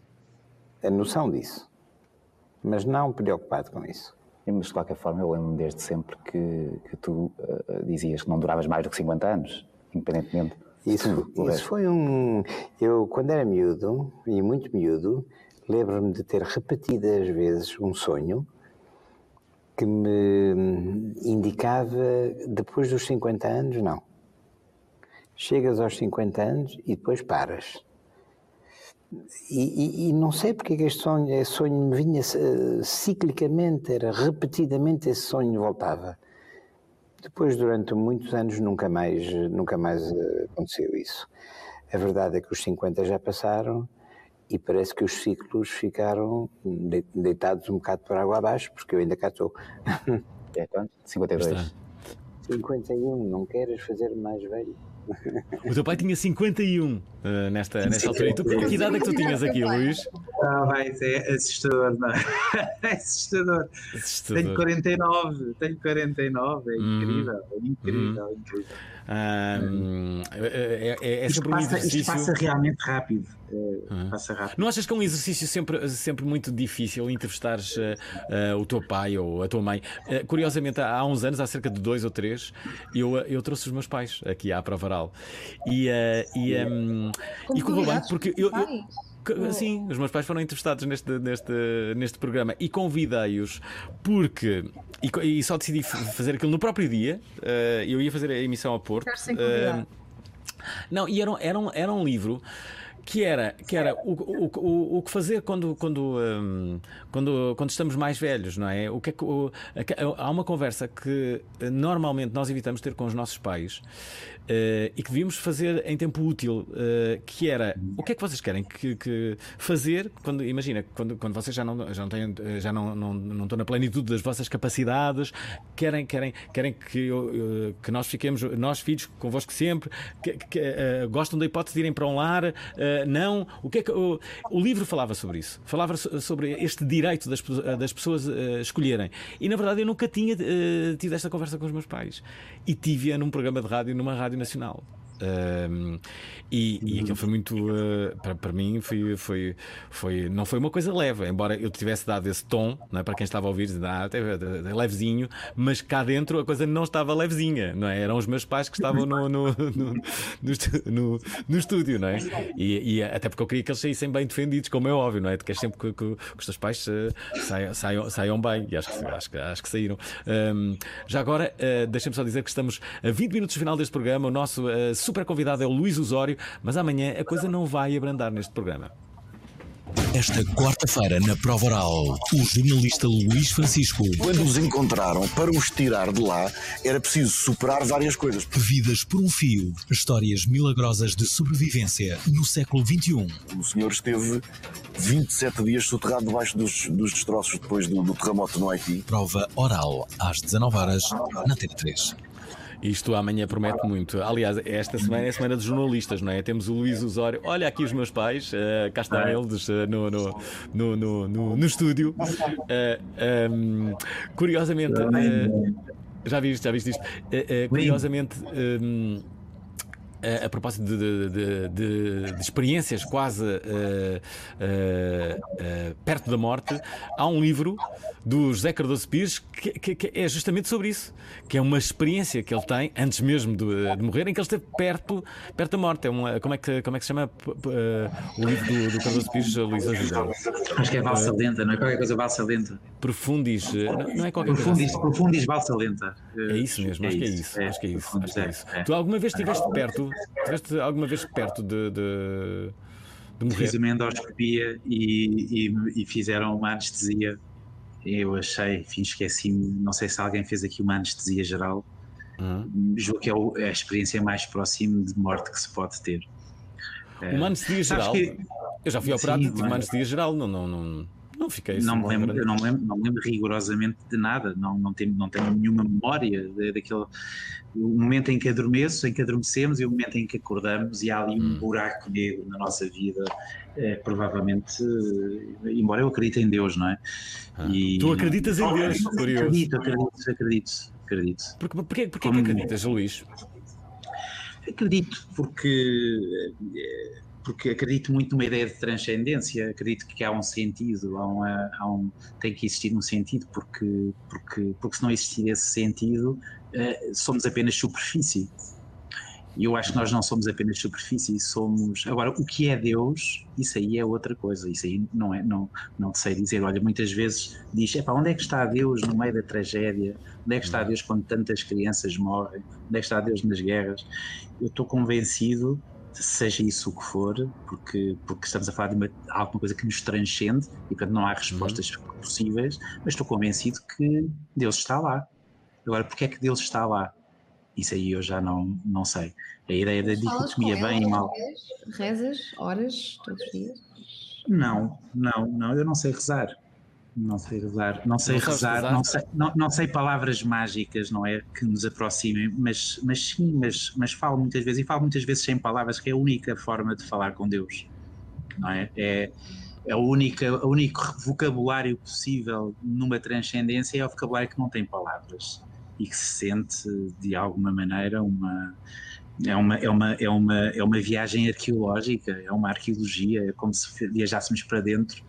A noção disso. Mas não preocupado com isso. Mas de qualquer forma, eu lembro-me desde sempre que, que tu uh, dizias que não duravas mais do que cinquenta anos, independentemente. Isso, isso foi um... Eu, quando era miúdo, e muito miúdo, lembro-me de ter repetidas vezes um sonho que me indicava, depois dos cinquenta anos, não. Chegas aos cinquenta anos e depois paras. E, e, e não sei porque este sonho, esse sonho me vinha uh, ciclicamente, era repetidamente esse sonho voltava. Depois, durante muitos anos, nunca mais, nunca mais uh, aconteceu isso. A verdade é que os cinquenta já passaram e parece que os ciclos ficaram de, deitados um bocado para água abaixo, porque eu ainda cá estou. É quanto? cinquenta e dois. cinquenta e um, não queres fazer mais velho? O teu pai tinha cinquenta e um uh, nesta, nesta altura. E tu, que idade é que tu tinhas aqui, Luís? Ah, vai, é assustador, não é? É assustador. assustador. Tenho quarenta e nove, tenho quarenta e nove, é incrível, é incrível, é incrível. Um, é, é, é isto, sempre um passa, exercício... isto passa realmente rápido. É, uhum. Passa rápido. Não achas que é um exercício sempre, sempre muito difícil entrevistares uh, uh, o teu pai ou a tua mãe? Uh, curiosamente, há uns anos, há cerca de dois ou três, eu, eu trouxe os meus pais aqui à Provaral. E, uh, e, um, e correu bem, porque eu, eu, sim, os meus pais foram entrevistados neste, neste, neste programa e convidei-os porque, e, e só decidi fazer aquilo no próprio dia. Uh, eu ia fazer a emissão a Porto. Uh, não, e era, era, um, era um livro que era, que era o, o, o, o que fazer quando, quando, um, quando, quando estamos mais velhos, não é? O que é que, o, há uma conversa que normalmente nós evitamos ter com os nossos pais. Uh, e que devíamos fazer em tempo útil, uh, que era o que é que vocês querem que, que fazer quando, imagina, quando, quando vocês já não, já não têm, já não, não, não estão na plenitude das vossas capacidades, querem, querem, querem que, eu, que nós fiquemos, nós filhos, convosco sempre, que, que, uh, gostam da hipótese de irem para um lar, uh, não, o que é que o, o livro falava sobre isso, falava sobre este direito das, das pessoas uh, escolherem, e na verdade eu nunca tinha uh, tido esta conversa com os meus pais, e tive-a num programa de rádio, numa rádio nacional. Um, e, e aquilo foi muito uh, para, para mim foi, foi, foi, não foi uma coisa leve, embora eu tivesse dado esse tom, não é, para quem estava a ouvir, ah, até, até levezinho, mas cá dentro a coisa não estava levezinha, não é? Eram os meus pais que estavam no, no, no, no, no, no estúdio, não é? E, e até porque eu queria que eles saíssem bem defendidos, como é óbvio, não é? Tu queres sempre que, que, que os teus pais uh, saiam, saiam, saiam bem, e acho que, acho que, acho que saíram. Um, já agora, uh, deixem-me só dizer que estamos a vinte minutos do final deste programa. O nosso uh, super convidado é o Luís Osório, mas amanhã a coisa não vai abrandar neste programa. Esta quarta-feira, na Prova Oral, o jornalista Luís Francisco. Quando os encontraram, para os tirar de lá, era preciso superar várias coisas. Vidas por um fio. Histórias milagrosas de sobrevivência no século vinte e um. O senhor esteve vinte e sete dias soterrado debaixo dos, dos destroços depois do, do terremoto no Haiti. Prova oral às dezanove horas na T V três. Isto amanhã promete muito. Aliás, esta semana é a semana dos jornalistas, não é? Temos o Luís Osório. Olha aqui os meus pais, uh, cá estão eles uh, no, no, no, no, no, no estúdio. Uh, um, curiosamente, uh, já viste, já viste isto? Uh, uh, curiosamente. Um, A, a propósito de, de, de, de, de experiências quase uh, uh, uh, perto da morte, há um livro do José Cardoso Pires que, que, que é justamente sobre isso, que é uma experiência que ele tem antes mesmo de, de morrer, em que ele esteve perto, perto da morte. É uma, como, é que, como é que se chama uh, o livro do, do Cardoso Pires, Luís ajuda? Acho que é Valsa Lenta, não é qualquer coisa Valsa Lenta. Profundis, não, não é qualquer Profundis, coisa. Profundis Valsa Lenta. É isso mesmo, é acho, isso, que é isso, é, acho que é isso. Acho que é isso. É. Tu alguma vez estiveste perto? Estiveste alguma vez perto de, de, de morrer? Fiz uma endoscopia e, e, e fizeram uma anestesia. Eu achei, enfim, esqueci-me, não sei se alguém fez aqui uma anestesia geral. Uhum. Julgo que é, o, é a experiência mais próxima de morte que se pode ter. Uma anestesia geral? Que... Eu já fui operado, tive uma anestesia geral, não, não, não, não fiquei assim. Não me lembro, eu não me lembro, não me lembro rigorosamente de nada, não, não, tenho, não tenho nenhuma memória de, daquele. O momento em que adormeço, em que adormecemos e o momento em que acordamos, e há ali um hum. buraco negro na nossa vida, é, provavelmente, embora eu acredite em Deus, não é? Ah. E... Tu acreditas em Deus? Curioso. Acredito, acredito, acredito, acredito. Porquê, porquê, porquê Como... que acreditas, Luís? Acredito porque, porque acredito muito numa ideia de transcendência, acredito que há um sentido, há uma, há um, tem que existir um sentido, porque, porque, porque se não existir esse sentido, Uh, somos apenas superfície. E eu acho que nós não somos apenas superfície, somos... Agora, o que é Deus, isso aí é outra coisa, isso aí não é, não, não sei dizer. Olha, muitas vezes diz, epá, onde é que está Deus no meio da tragédia? Onde é que está Deus quando tantas crianças morrem? Onde é que está Deus nas guerras? Eu estou convencido, seja isso o que for, porque, porque estamos a falar de uma, alguma coisa que nos transcende e, portanto, não há respostas uhum. possíveis, mas estou convencido que Deus está lá. Agora, porque é que Deus está lá? Isso aí eu já não, não sei. A ideia da dicotomia bem e mal. Rezas, horas, todos os dias? Não, não, não, eu não sei rezar. Não sei rezar, não sei não rezar, rezar? Não, sei, não, não sei palavras mágicas, não é? Que nos aproximem, mas, mas sim, mas, mas falo muitas vezes, e falo muitas vezes sem palavras, que é a única forma de falar com Deus, não é? É. É o único, o único vocabulário possível numa transcendência é o vocabulário que não tem palavras e que se sente de alguma maneira uma é uma é uma é uma é uma viagem arqueológica, é uma arqueologia, é como se viajássemos para dentro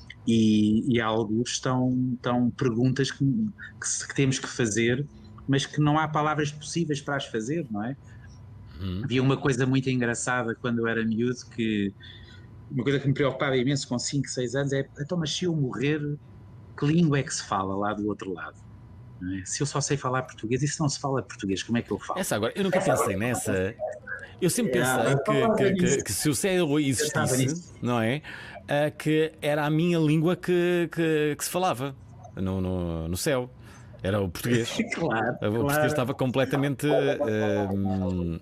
e, e há alguns estão estão perguntas que, que, que temos que fazer, mas que não há palavras possíveis para as fazer, não é? Hum. Havia uma coisa muito engraçada quando eu era miúdo, que uma coisa que me preocupava imenso com cinco, seis anos é, então, mas se eu morrer, que língua é que se fala lá do outro lado? Não é? Se eu só sei falar português, e se não se fala português, como é que eu falo? Essa agora, eu nunca pensei nessa. Eu sempre pensei é, que, que, que, que se o céu existisse, não é? Uh, que era a minha língua que, que, que se falava no, no, no céu. Era o português. Claro, o português claro. estava completamente... Uh,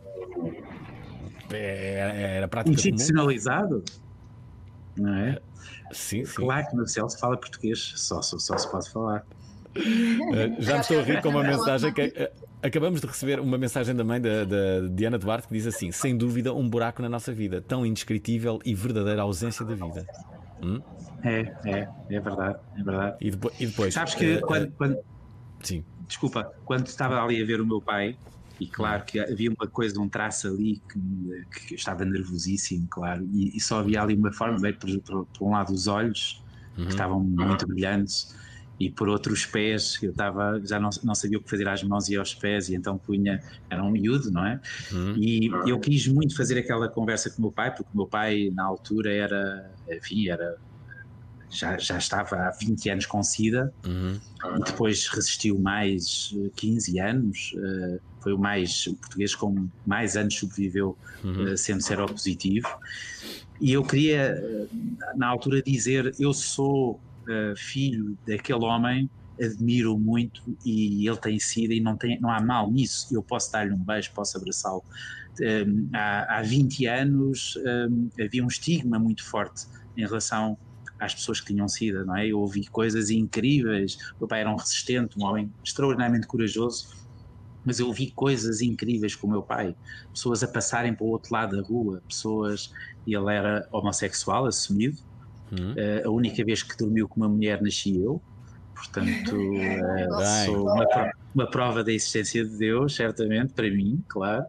era, era prática comum. Institucionalizado? Não é? Sim, sim. Claro que no céu se fala português, só, só, só se pode falar. Uh, já me estou a rir com uma mensagem que uh, acabamos de receber uma mensagem da mãe da, da Diana Duarte que diz assim: sem dúvida um buraco na nossa vida, tão indescritível e verdadeira ausência da vida. Hum? É, é, é verdade, é verdade. E depois, e depois sabes que uh, quando, quando sim. Desculpa, quando estava ali a ver o meu pai, e claro que havia uma coisa, um traço ali que, que eu estava nervosíssimo, claro, e, e só havia ali uma forma, bem, por, por, por um lado os olhos, uhum. que estavam muito brilhantes, e por outro os pés, eu estava, já não, não sabia o que fazer às mãos e aos pés, e então punha, era um miúdo, não é? Uhum. E eu quis muito fazer aquela conversa com o meu pai, porque o meu pai na altura era, enfim, era... Já, já estava há vinte anos com SIDA, uhum. e depois resistiu mais quinze anos, uh, foi o mais o português com mais anos sobreviveu, uhum. uh, sendo seropositivo, e eu queria uh, na altura dizer, eu sou uh, filho daquele homem, admiro muito e ele tem SIDA e não, tem, não há mal nisso, eu posso dar-lhe um beijo, posso abraçá-lo. Um, há, há vinte anos um, havia um estigma muito forte em relação às pessoas que tinham SIDA, não é? Eu ouvi coisas incríveis, o meu pai era um resistente, um homem extraordinariamente corajoso, mas eu ouvi coisas incríveis com o meu pai, pessoas a passarem para o outro lado da rua, pessoas, e ele era homossexual, assumido, uhum. uh, a única vez que dormiu com uma mulher nasci eu, portanto uh, sou uma, uma prova da existência de Deus, certamente, para mim, claro,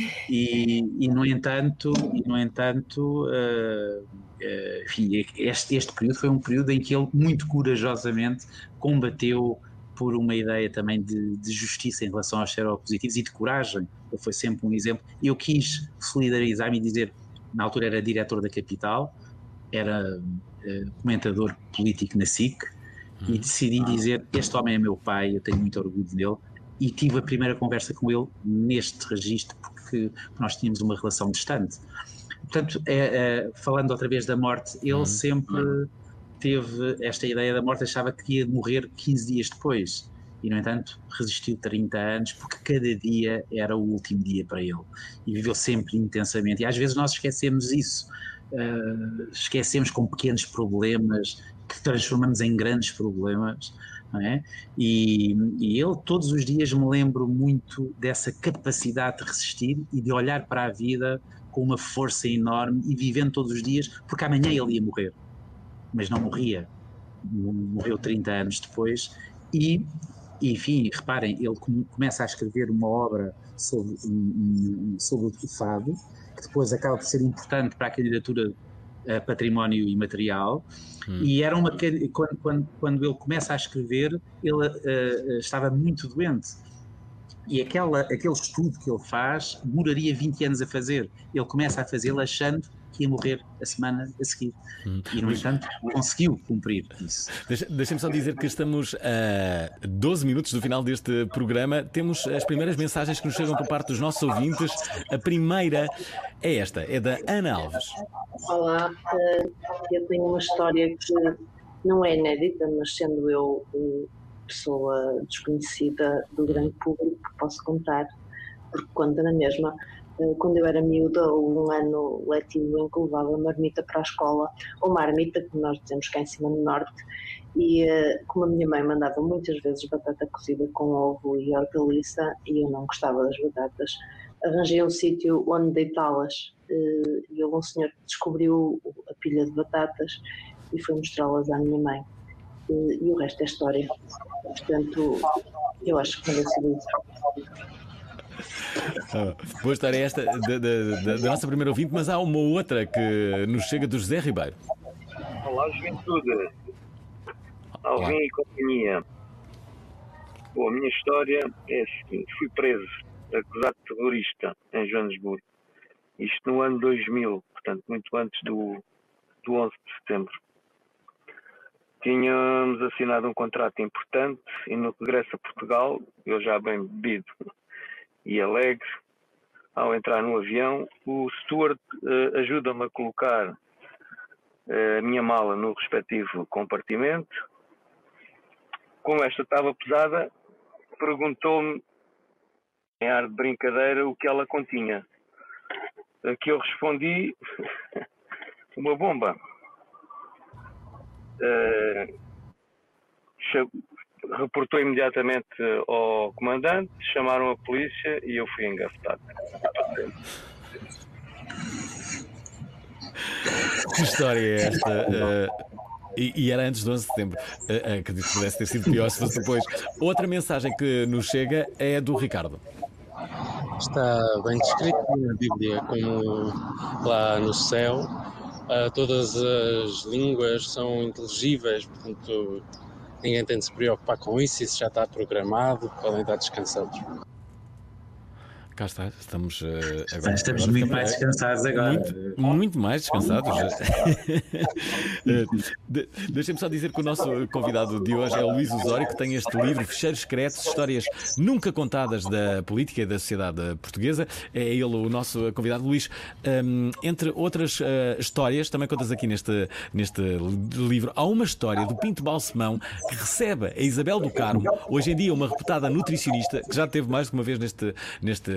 e, e no entanto, e, no entanto uh, uh, enfim, este, este período foi um período em que ele muito corajosamente combateu por uma ideia também de, de justiça em relação aos seropositivos e de coragem. Ele foi sempre um exemplo. Eu quis solidarizar-me e dizer, na altura era diretor da Capital, era uh, comentador político na S I C, hum. e decidi dizer, este homem é meu pai, eu tenho muito orgulho dele, e tive a primeira conversa com ele neste registro, porque nós tínhamos uma relação distante. Portanto, é, é, falando outra vez da morte, ele hum. sempre... Hum. teve esta ideia da morte, achava que ia morrer quinze dias depois e, no entanto, resistiu trinta anos porque cada dia era o último dia para ele e viveu sempre intensamente. E às vezes nós esquecemos isso, uh, esquecemos com pequenos problemas que transformamos em grandes problemas, não é? E, e ele, todos os dias, me lembro muito dessa capacidade de resistir e de olhar para a vida com uma força enorme e vivendo todos os dias, porque amanhã ele ia morrer. Mas não morria, morreu trinta anos depois e, enfim, reparem, ele começa a escrever uma obra sobre, um, sobre o fado, que depois acaba por ser importante para a candidatura a património imaterial, hum. e era uma, quando, quando, quando ele começa a escrever, ele uh, estava muito doente, e aquela, aquele estudo que ele faz demoraria vinte anos a fazer, ele começa a fazê-lo achando que ia morrer a semana a seguir. Hum. E, no entanto, conseguiu cumprir isso. Deixa, deixem-me só dizer que estamos a doze minutos do final deste programa. Temos as primeiras mensagens que nos chegam por parte dos nossos ouvintes. A primeira é esta, é da Ana Alves. Olá, eu tenho uma história que não é inédita, mas sendo eu pessoa desconhecida do grande público, posso contar, porque conta na mesma. Quando eu era miúda, um ano letivo em que levava marmita para a escola, ou marmita, como nós dizemos cá em cima no norte, e como a minha mãe mandava muitas vezes batata cozida com ovo e hortaliça, e eu não gostava das batatas, arranjei um sítio onde deitá-las, e houve um senhor que descobriu a pilha de batatas e foi mostrá-las à minha mãe, e o resto é história. Portanto, eu acho que merece isso. Oh, boa história esta da, da, da nossa primeira ouvinte, mas há uma outra que nos chega do José Ribeiro. Olá, juventude, Alvin e companhia. Bom, a minha história é a seguinte: fui preso, acusado de terrorista em Joanesburgo, isto no ano dois mil, portanto muito antes do, do onze de setembro. Tínhamos assinado um contrato importante e no regresso a Portugal, eu já bem bebido e alegre, ao entrar no avião, o steward uh, ajuda-me a colocar uh, a minha mala no respectivo compartimento. Como esta estava pesada, perguntou-me, em ar de brincadeira, o que ela continha. A que eu respondi, uma bomba. Uh, reportou imediatamente ao comandante, chamaram a polícia e eu fui engavetado. Que história é esta? Uh, e, e era antes do onze de setembro. Uh, acredito que pudesse ter sido pior se fosse depois. Outra mensagem que nos chega é do Ricardo. Está bem descrito na Bíblia como lá no céu. Uh, todas as línguas são inteligíveis, portanto ninguém tem de se preocupar com isso, isso já está programado, podem estar descansados. Cá está, estamos uh, agora. Estamos agora, muito mais descansados agora. Muito, muito mais descansados. de, Deixem-me só dizer que o nosso convidado de hoje é o Luís Osório, que tem este livro, Fecheiros Secretos, Histórias Nunca Contadas da Política e da Sociedade Portuguesa. É ele o nosso convidado. Luís, um, entre outras uh, histórias, também contas aqui neste, neste livro, há uma história do Pinto Balsemão que recebe a Isabel do Carmo, hoje em dia uma reputada nutricionista, que já esteve mais de uma vez neste, neste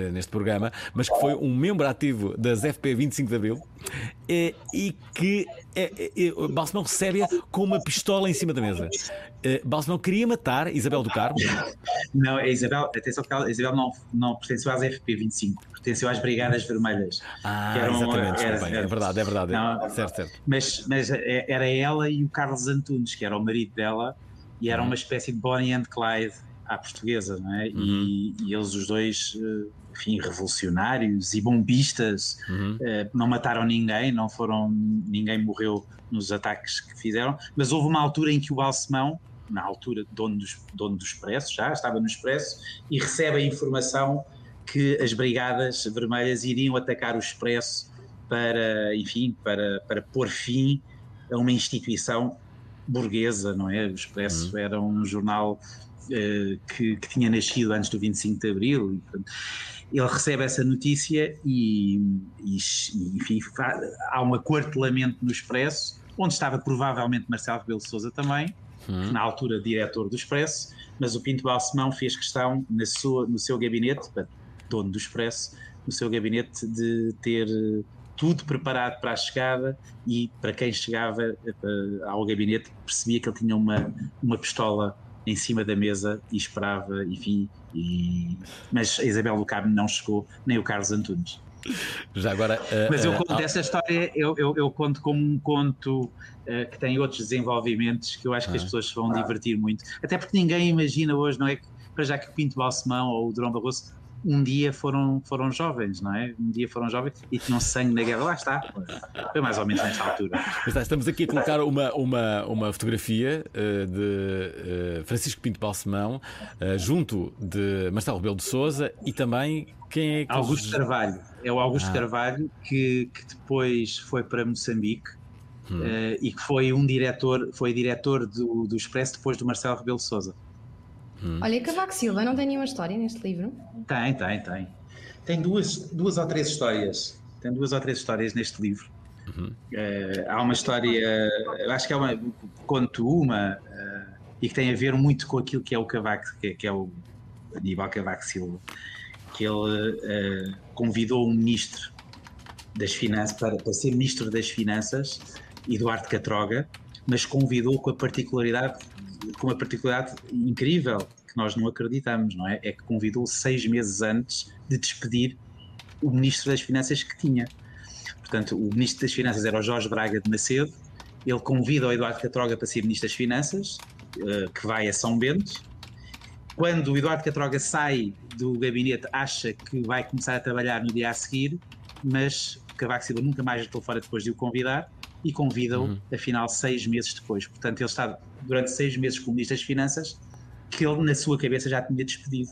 neste programa, mas que foi um membro ativo das F P vinte e cinco de Abril e, e que é, é, Balsemão recebe-a com uma pistola em cima da mesa. Uh, Balsemão queria matar Isabel do Carmo? Não, a Isabel, atenção que a Isabel não, não pertenceu às F P vinte e cinco, pertenceu às Brigadas Vermelhas. Ah, que eram, exatamente, era, bem, era, é verdade, é verdade. Não, certo, certo. Mas, mas era ela e o Carlos Antunes, que era o marido dela, e era uma espécie de Bonnie and Clyde à portuguesa, não é? Uhum. E, e eles os dois, enfim, revolucionários e bombistas, uhum. uh, não mataram ninguém, não foram, ninguém morreu nos ataques que fizeram, mas houve uma altura em que o Balsemão, na altura dono do, dono do Expresso, já estava no Expresso, e recebe a informação que as Brigadas Vermelhas iriam atacar o Expresso para, enfim, para, para pôr fim a uma instituição burguesa, não é? O Expresso uhum. era um jornal uh, que, que tinha nascido antes do vinte e cinco de Abril, e, portanto, ele recebe essa notícia e, e, enfim, há um aquartelamento no Expresso, onde estava provavelmente Marcelo Rebelo de Sousa também, uhum. na altura diretor do Expresso, mas o Pinto Balsemão fez questão na sua, no seu gabinete, dono do Expresso, no seu gabinete de ter tudo preparado para a chegada, e para quem chegava uh, ao gabinete percebia que ele tinha uma, uma pistola em cima da mesa e esperava, enfim, e... mas a Isabel do Carmo não chegou, nem o Carlos Antunes. Já agora, uh, mas eu uh, conto uh, essa história, eu, eu, eu conto como um conto uh, que tem outros desenvolvimentos que eu acho que uh, as pessoas vão divertir muito, até porque ninguém imagina hoje, não é, que para já que o Pinto Balsemão ou o Durão Barroso um dia foram, foram jovens, não é? Um dia foram jovens e tinham sangue na guerra. Lá está. Foi mais ou menos nesta altura. Estamos aqui a colocar uma, uma, uma fotografia uh, de uh, Francisco Pinto Balsemão uh, junto de Marcelo Rebelo de Sousa e também quem é que... Augusto os... Carvalho. É o Augusto ah. Carvalho que, que depois foi para Moçambique hum. uh, e que foi um diretor, foi diretor do, do Expresso depois do Marcelo Rebelo de Sousa. Hum. Olha, Cavaco Silva não tem nenhuma história neste livro? Tem, tem, tem. Tem duas, duas ou três histórias. Tem duas ou três histórias neste livro. Uhum. Uh, há uma história, eu acho que é uma, conto uma, uh, e que tem a ver muito com aquilo que é o Cavaco, que, que é o Aníbal Cavaco Silva, que ele uh, convidou um ministro das Finanças para, para ser ministro das Finanças, Eduardo Catroga, mas convidou com a particularidade com uma particularidade incrível que nós não acreditamos, não é? É que convidou seis meses antes de despedir o Ministro das Finanças que tinha. Portanto, o Ministro das Finanças era o Jorge Braga de Macedo, ele convida o Eduardo Catroga para ser Ministro das Finanças, que vai a São Bento. Quando o Eduardo Catroga sai do gabinete, acha que vai começar a trabalhar no dia a seguir, mas Cavaco Silva nunca mais estou fora depois de o convidar, e convida-o, uhum. afinal, seis meses depois. Portanto, ele está durante seis meses como Ministro das Finanças, que ele, na sua cabeça, já tinha despedido.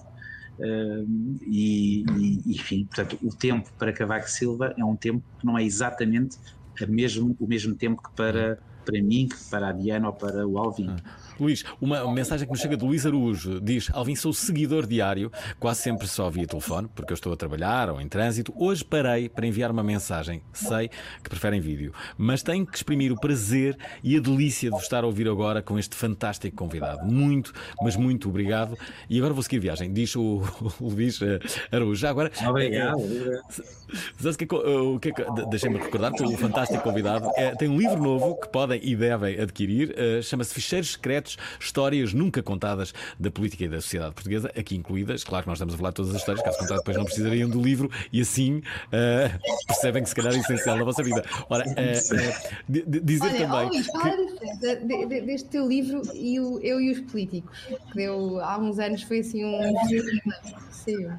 Uh, e, e, enfim, portanto, o tempo para Cavaco Silva é um tempo que não é exatamente a mesmo, o mesmo tempo que para, para mim, que para a Diana ou para o Alvin. Ah. Luís, uma mensagem que nos chega de Luís Araújo diz: Alvin, sou seguidor diário, quase sempre só via telefone, porque eu estou a trabalhar ou em trânsito. Hoje parei para enviar uma mensagem. Sei que preferem vídeo, mas tenho que exprimir o prazer e a delícia de vos estar a ouvir agora com este fantástico convidado. Muito, mas muito obrigado. E agora vou seguir viagem, diz o, o Luís Araújo. Já agora. Obrigado. Sabes o que é que, o que, é que deixem-me recordar que o fantástico convidado é, tem um livro novo que podem e devem adquirir, uh, chama-se Ficheiros Secretos, Histórias Nunca Contadas da Política e da Sociedade Portuguesa, aqui incluídas. Claro que nós estamos a falar de todas as histórias, caso contrário depois não precisariam do livro e assim uh, percebem que se calhar é essencial na vossa vida. Ora, uh, uh, dizer Olha, também... Luís, fala que... de, de, deste teu livro e o, Eu e os Políticos, que deu há uns anos, foi assim um... Sim.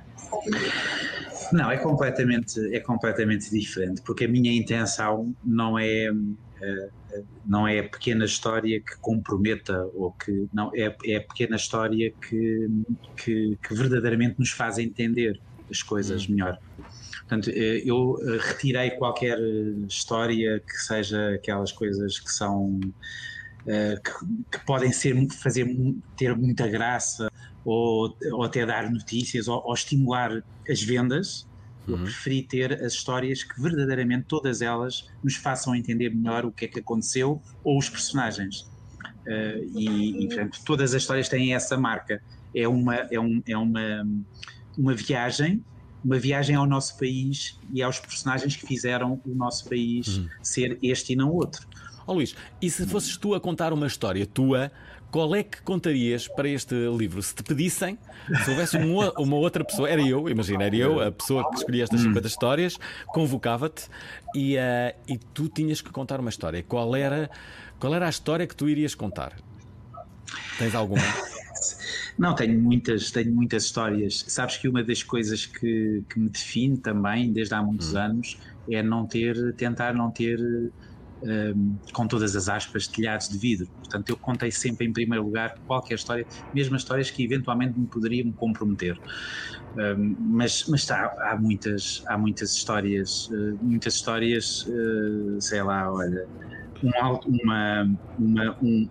Não, é completamente, é completamente diferente, porque a minha intenção não é, não é a pequena história que comprometa, ou que não, é, é a pequena história que, que, que verdadeiramente nos faz entender as coisas melhor. Portanto, eu retirei qualquer história que seja aquelas coisas que são, que, que podem ser, fazer, ter muita graça, ou, ou até dar notícias, ou, ou estimular as vendas. Uhum. Eu preferi ter as histórias que verdadeiramente todas elas nos façam entender melhor o que é que aconteceu ou os personagens. Uh, e, e, portanto, todas as histórias têm essa marca. É uma, é um, é uma, uma viagem uma viagem ao nosso país e aos personagens que fizeram o nosso país uhum. ser este e não outro. Ó oh, Luís, e se fosses tu a contar uma história tua, qual é que contarias para este livro? Se te pedissem, se houvesse uma, uma outra pessoa, era eu, imagina, era eu, a pessoa que escolhia estas cinquenta histórias, convocava-te e, uh, e tu tinhas que contar uma história. Qual era, qual era a história que tu irias contar? Tens alguma? Não, tenho muitas, tenho muitas histórias. Sabes que uma das coisas que, que me define também, desde há muitos hum. anos, é não ter, tentar não ter, um, com todas as aspas, telhados de vidro. Portanto, eu contei sempre em primeiro lugar qualquer história, mesmo as histórias que eventualmente me poderiam comprometer. Um, mas mas tá, há, muitas, há muitas histórias, uh, muitas histórias, uh, sei lá, olha, um, uma, uma, um,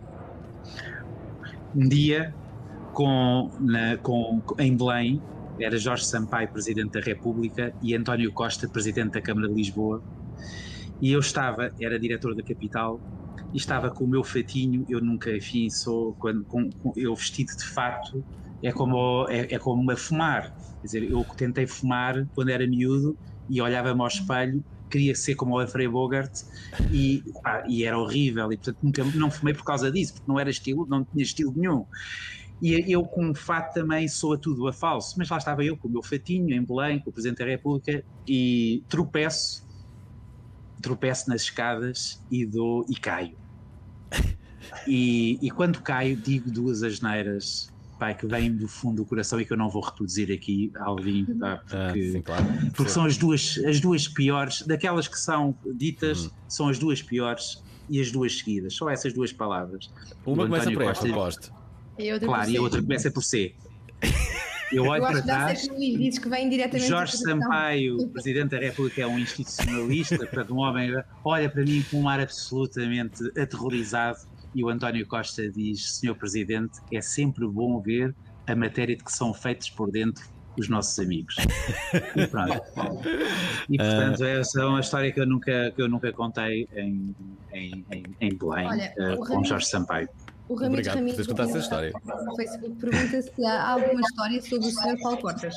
um dia com, na, com, em Belém, era Jorge Sampaio, Presidente da República, e António Costa, Presidente da Câmara de Lisboa, e eu estava, era diretor da Capital, e estava com o meu fatinho, eu nunca, enfim, sou, quando, com, com, eu vestido de fato, é como, é, é como a fumar, quer dizer, eu tentei fumar quando era miúdo, e olhava-me ao espelho, queria ser como o Humphrey Bogart, e, ah, e era horrível, e portanto nunca, não fumei por causa disso, porque não era estilo, não tinha estilo nenhum. E eu com o fato também soa tudo a falso, mas lá estava eu com o meu fatinho em Belém, com o Presidente da República, e tropeço, tropeço nas escadas e, dou, e caio. E, e quando caio digo duas asneiras, pai, que vêm do fundo do coração e que eu não vou reproduzir aqui, Alvin, tá, porque, ah, sim, claro. porque são as duas, as duas piores, daquelas que são ditas, hum. são as duas piores e as duas seguidas, só essas duas palavras. Uma começa por esta, aposto. Claro, e a outra começa por C. Eu olho eu para trás. Que diz que vem diretamente Jorge Sampaio, Presidente da República, é um institucionalista, portanto, um homem olha para mim com um ar absolutamente aterrorizado, e o António Costa diz: Senhor Presidente, é sempre bom ver a matéria de que são feitos por dentro os nossos amigos. E pronto. E portanto, essa é uma história que eu nunca, que eu nunca contei em, em, em, em Belém, Olha, uh, com Jorge Sampaio. O Ramiro Obrigado por teres contado essa história. No Facebook pergunta se há alguma história sobre o senhor Paulo Portas.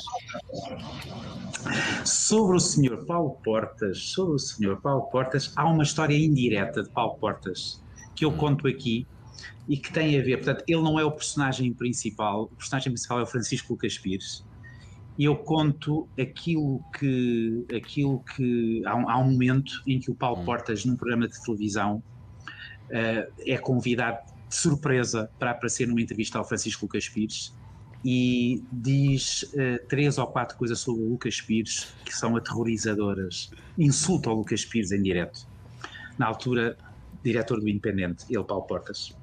Sobre o senhor Paulo Portas, sobre o senhor Paulo Portas, há uma história indireta de Paulo Portas que eu hum. conto aqui e que tem a ver, portanto, ele não é o personagem principal, o personagem principal é o Francisco Lucas Pires, e eu conto aquilo que, aquilo que há um, há um momento em que o Paulo hum. Portas, num programa de televisão, uh, é convidado de surpresa para aparecer numa entrevista ao Francisco Lucas Pires e diz uh, três ou quatro coisas sobre o Lucas Pires que são aterrorizadoras. Insulta o Lucas Pires em direto. Na altura, diretor do Independente, ele, Paulo Portas.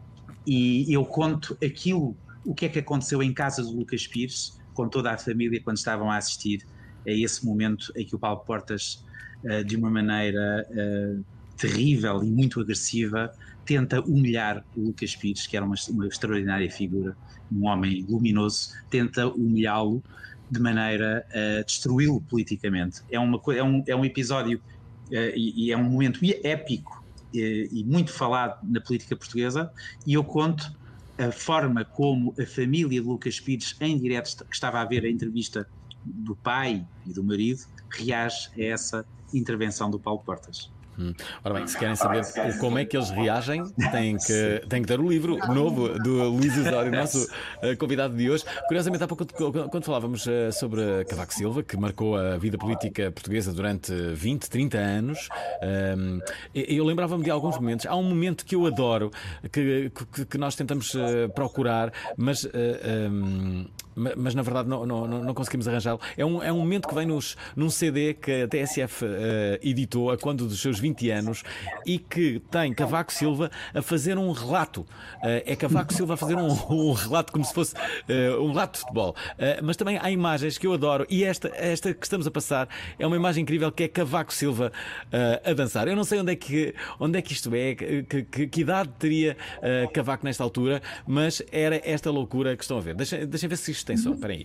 E eu conto aquilo, o que é que aconteceu em casa do Lucas Pires, com toda a família, quando estavam a assistir a esse momento em que o Paulo Portas, uh, de uma maneira uh, terrível e muito agressiva, tenta humilhar o Lucas Pires, que era uma, uma extraordinária figura, um homem luminoso, tenta humilhá-lo de maneira a destruí-lo politicamente. É, uma, é, um, é um episódio uh, e, e é um momento épico uh, e muito falado na política portuguesa, e eu conto a forma como a família de Lucas Pires, em direto, que estava a ver a entrevista do pai e do marido, reage a essa intervenção do Paulo Portas. Hum. Ora bem, se querem saber como é que eles reagem, têm que, têm que ter o livro novo do Luís Osório, nosso uh, convidado de hoje. Curiosamente, há pouco, quando falávamos uh, sobre Cavaco Silva, que marcou a vida política portuguesa durante vinte, trinta anos, um, eu lembrava-me de alguns momentos. Há um momento que eu adoro, que, que, que nós tentamos uh, procurar, mas... Uh, um, mas na verdade não, não, não conseguimos arranjá-lo. É um, é um momento que vem nos, num C D que a T S F uh, editou a quando dos seus vinte anos e que tem Cavaco Silva a fazer um relato. Uh, é Cavaco Silva a fazer um, um relato como se fosse uh, um relato de futebol. Uh, mas também há imagens que eu adoro, e esta, esta que estamos a passar é uma imagem incrível, que é Cavaco Silva uh, a dançar. Eu não sei onde é que, onde é que isto é, que, que, que idade teria uh, Cavaco nesta altura, mas era esta loucura que estão a ver. Deixem, deixem ver se isto tem som, espera aí.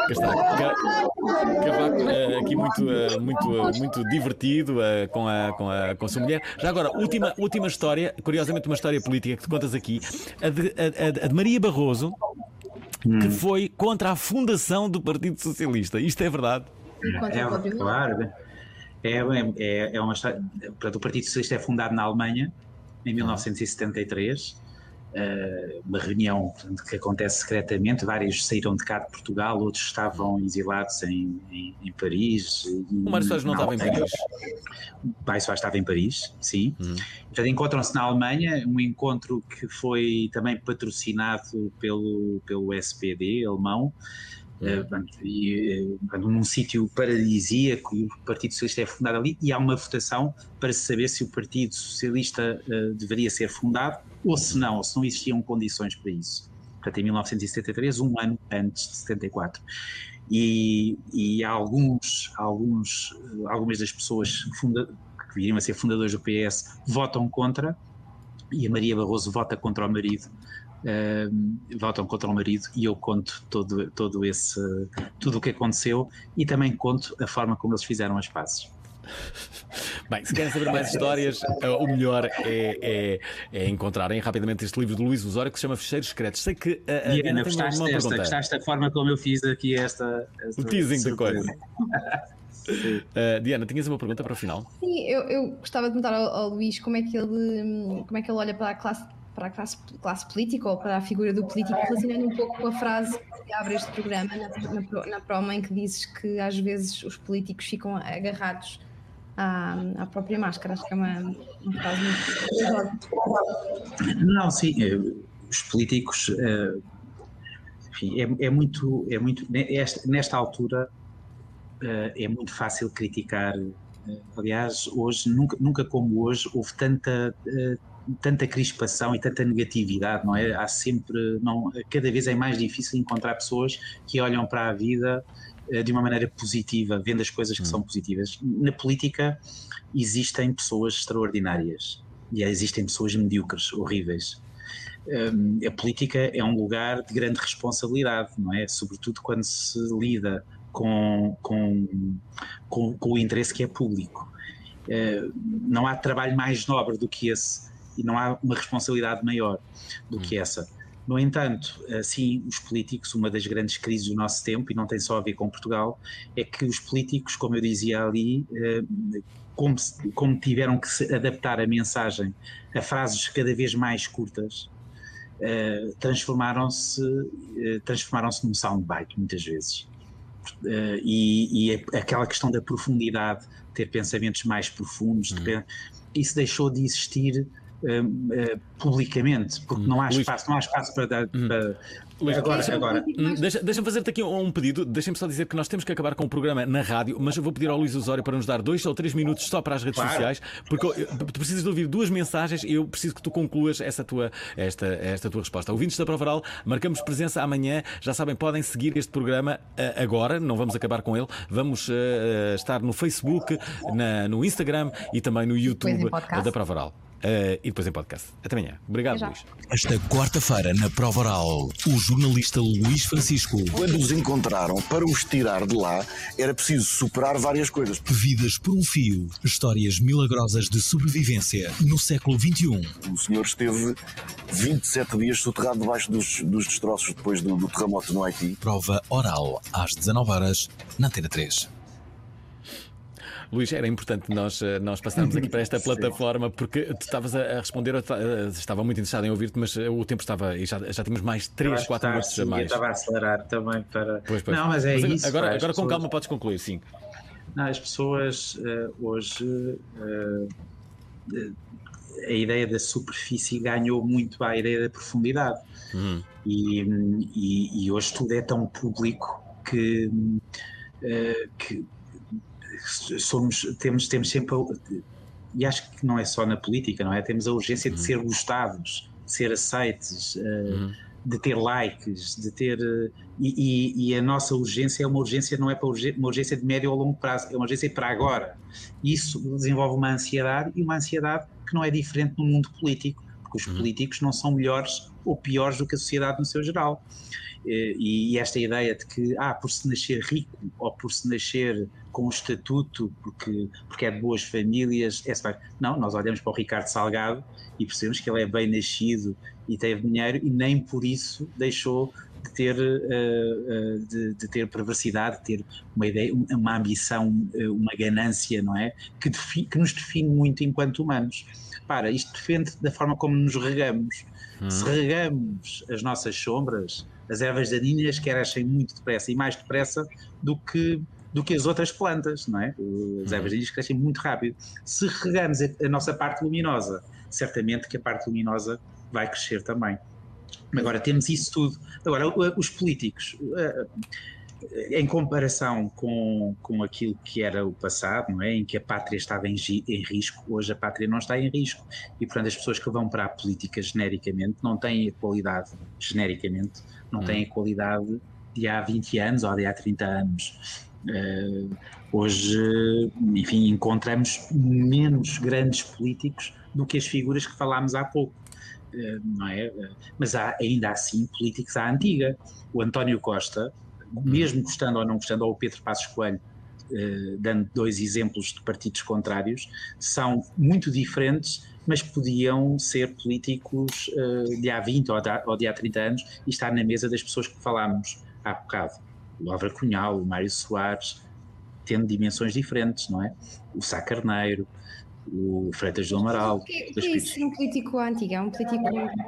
cá está. Cavaco uh, aqui muito, uh, muito, uh, muito divertido uh, com, a, com, a, com a sua mulher. Já agora, última, última história, curiosamente uma história política que tu contas aqui, a de, a, a de Maria Barroso, hum. que foi contra a fundação do Partido Socialista. Isto é verdade? É, claro. É, é, é uma história. O Partido Socialista é fundado na Alemanha em mil novecentos e setenta e três. Uh, uma reunião portanto, que acontece secretamente, vários saíram de cá de Portugal, outros estavam exilados em, em, em Paris. O Mário Soares não estava em Paris? O Mário Soares estava em Paris, sim. Uhum. Portanto, encontram-se na Alemanha, um encontro que foi também patrocinado pelo, pelo S P D alemão, uhum. uh, e, uh, num sítio paradisíaco, e o Partido Socialista é fundado ali, e há uma votação para se saber se o Partido Socialista uh, deveria ser fundado, ou se não, ou se não existiam condições para isso. Portanto, em mil novecentos e setenta e três, um ano antes de setenta e quatro. E, e há alguns, alguns, algumas das pessoas que, funda, que viriam a ser fundadores do P S votam contra, e a Maria Barroso vota contra o marido, uh, votam contra o marido, e eu conto todo, todo esse, tudo o que aconteceu, e também conto a forma como eles fizeram as pazes. Bem, se querem saber mais histórias, o melhor é, é, é encontrarem rapidamente este livro do Luís Osório que se chama Fecheiros Secretos. Sei que a, a Diana, gostaste, uma esta, gostaste da forma como eu fiz aqui esta, esta o teasing da coisa. uh, Diana, tinhas uma pergunta para o final? Sim, eu, eu gostava de perguntar ao, ao Luís como é que ele, como é que ele olha para a classe, para a classe, classe política ou para a figura do político, relacionando um pouco com a frase que abre este programa na, na, na Proma, em que dizes que às vezes os políticos ficam agarrados À, à própria máscara. Acho que é uma, uma frase muito... Não, sim, os políticos, enfim, é, é muito, é muito nesta, nesta altura é muito fácil criticar. Aliás, hoje, nunca, nunca como hoje, houve tanta, tanta crispação e tanta negatividade, não é? Há sempre, não, cada vez é mais difícil encontrar pessoas que olham para a vida de uma maneira positiva, vendo as coisas que hum. são positivas. Na política existem pessoas extraordinárias e existem pessoas medíocres, horríveis. Um, a política é um lugar de grande responsabilidade, não é? Sobretudo quando se lida com, com, com, com o interesse que é público. Uh, não há trabalho mais nobre do que esse e não há uma responsabilidade maior do hum. que essa. No entanto, assim, os políticos, uma das grandes crises do nosso tempo, e não tem só a ver com Portugal, é que os políticos, como eu dizia ali, como, como tiveram que se adaptar a mensagem a frases cada vez mais curtas, transformaram-se transformaram-se num soundbite, muitas vezes. E, e aquela questão da profundidade, ter pensamentos mais profundos, hum. de, isso deixou de existir Uh, uh, publicamente, porque hum, não há espaço, não há espaço para dar. Hum. Para... Luís, agora, deixa, agora. Deixa, deixa-me fazer-te aqui um pedido. Deixa-me só dizer que nós temos que acabar com o programa na rádio, mas eu vou pedir ao Luís Osório para nos dar dois ou três minutos só para as redes claro. sociais, porque eu, tu precisas de ouvir duas mensagens e eu preciso que tu concluas essa tua, esta, esta tua resposta. Ouvintes da Prova Oral, marcamos presença amanhã. Já sabem, podem seguir este programa uh, agora, não vamos acabar com ele. Vamos uh, estar no Facebook, na, no Instagram e também no YouTube da Prova Oral. Uh, e depois em podcast. Até amanhã. Obrigado, Luís. Esta quarta-feira, na Prova Oral, o jornalista Luís Francisco. Quando os encontraram, para os tirar de lá, era preciso superar várias coisas. Vidas por um fio. Histórias milagrosas de sobrevivência no século vinte e um. O senhor esteve vinte e sete dias soterrado debaixo dos, dos destroços depois do, do terremoto no Haiti. Prova Oral, às dezanove horas, na Antena três. Luís, era importante nós, nós passarmos aqui para esta plataforma, porque tu estavas a responder, eu estava muito interessado em ouvir-te, mas o tempo estava, e já, já tínhamos mais três, quatro minutos a mais. Eu estava a acelerar também para... Pois, pois. Não, mas é mas isso. Agora, pá, agora pessoas... com calma podes concluir, sim. Não, as pessoas uh, hoje, uh, a ideia da superfície ganhou muito à ideia da profundidade. Uhum. E, e, e hoje tudo é tão público que... Uh, que somos, temos, temos sempre, e acho que não é só na política, não é? Temos a urgência de ser gostados, de ser aceites, uhum. de ter likes, de ter, e, e, e a nossa urgência é uma urgência, não é para urgência, uma urgência de médio ou longo prazo, é uma urgência para agora. Isso desenvolve uma ansiedade, e uma ansiedade que não é diferente no mundo político, porque os políticos não são melhores ou piores do que a sociedade no seu geral. E, e esta ideia de que, ah, por se nascer rico ou por se nascer com um estatuto, porque, porque é de boas famílias, é só... não, nós olhamos para o Ricardo Salgado e percebemos que ele é bem nascido e teve dinheiro e nem por isso deixou de ter, uh, uh, de, de ter perversidade, de ter uma ideia, uma ambição, uma ganância, não é? Que, defi, que nos define muito enquanto humanos. Para, isto depende da forma como nos regamos. Hum. Se regamos as nossas sombras, as ervas daninhas crescem muito depressa e mais depressa do que, do que as outras plantas, não é? As ervas daninhas crescem muito rápido. Se regamos a, a nossa parte luminosa, certamente que a parte luminosa vai crescer também. Agora, temos isso tudo. Agora, os políticos, em comparação com, com aquilo que era o passado, não é? Em que a pátria estava em, em risco, hoje a pátria não está em risco. E, portanto, as pessoas que vão para a política genericamente não têm a qualidade, genericamente, não têm a qualidade de há vinte anos ou de há trinta anos. Uh, hoje, enfim, encontramos menos grandes políticos do que as figuras que falámos há pouco. Uh, não é? Uh, mas há ainda assim políticos à antiga. O António Costa, mesmo gostando ou não gostando, ou o Pedro Passos Coelho, uh, dando dois exemplos de partidos contrários, são muito diferentes, mas podiam ser políticos uh, de há vinte ou de há, ou de há trinta anos e estar na mesa das pessoas que falámos há bocado. O Álvaro Cunhal, o Mário Soares, tendo dimensões diferentes, não é? O Sá Carneiro, o Freitas do Amaral. O que, que é isso, um político antigo? É um político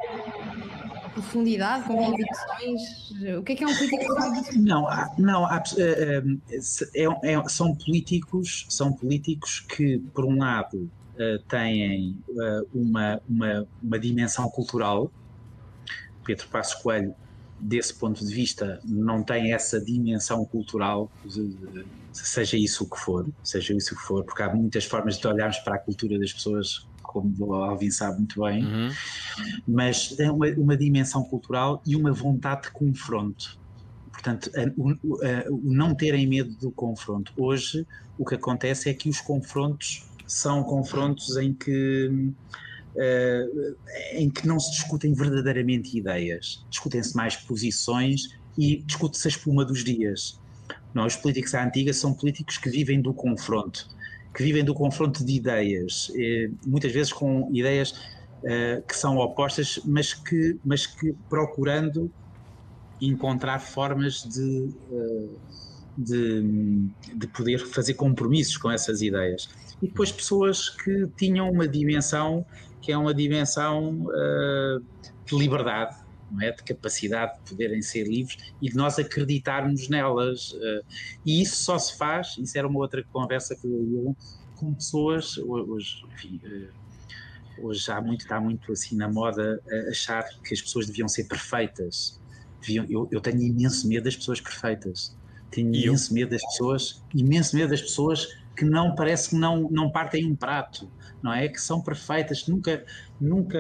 com profundidade, com convicções? O que é que é um político com... Não, há, não há, é, é, são políticos, são políticos que, por um lado, têm uma, uma, uma dimensão cultural. Pedro Passos Coelho, desse ponto de vista, não tem essa dimensão cultural, seja isso o que for, seja isso o que for, porque há muitas formas de olharmos para a cultura das pessoas, como o Alvin sabe muito bem, uhum. Mas tem uma, uma dimensão cultural e uma vontade de confronto. Portanto, o, o, o não terem medo do confronto. Hoje, o que acontece é que os confrontos são confrontos em que Uh, em que não se discutem verdadeiramente ideias, discutem-se mais posições e discute-se a espuma dos dias. Não, os políticos à antiga são políticos que vivem do confronto, que vivem do confronto de ideias, eh, muitas vezes com ideias uh, que são opostas, mas que, mas que procurando encontrar formas de, uh, de, de poder fazer compromissos com essas ideias. E depois pessoas que tinham uma dimensão que é uma dimensão uh, de liberdade, não é? De capacidade de poderem ser livres e de nós acreditarmos nelas. Uh, e isso só se faz, isso era uma outra conversa que eu com pessoas, hoje, enfim, uh, hoje há muito, está muito assim na moda uh, achar que as pessoas deviam ser perfeitas. Deviam, eu, eu tenho imenso medo das pessoas perfeitas. Tenho imenso medo das pessoas, imenso medo das pessoas que não parece que não, não partem um prato, não é? Que são perfeitas, nunca, nunca,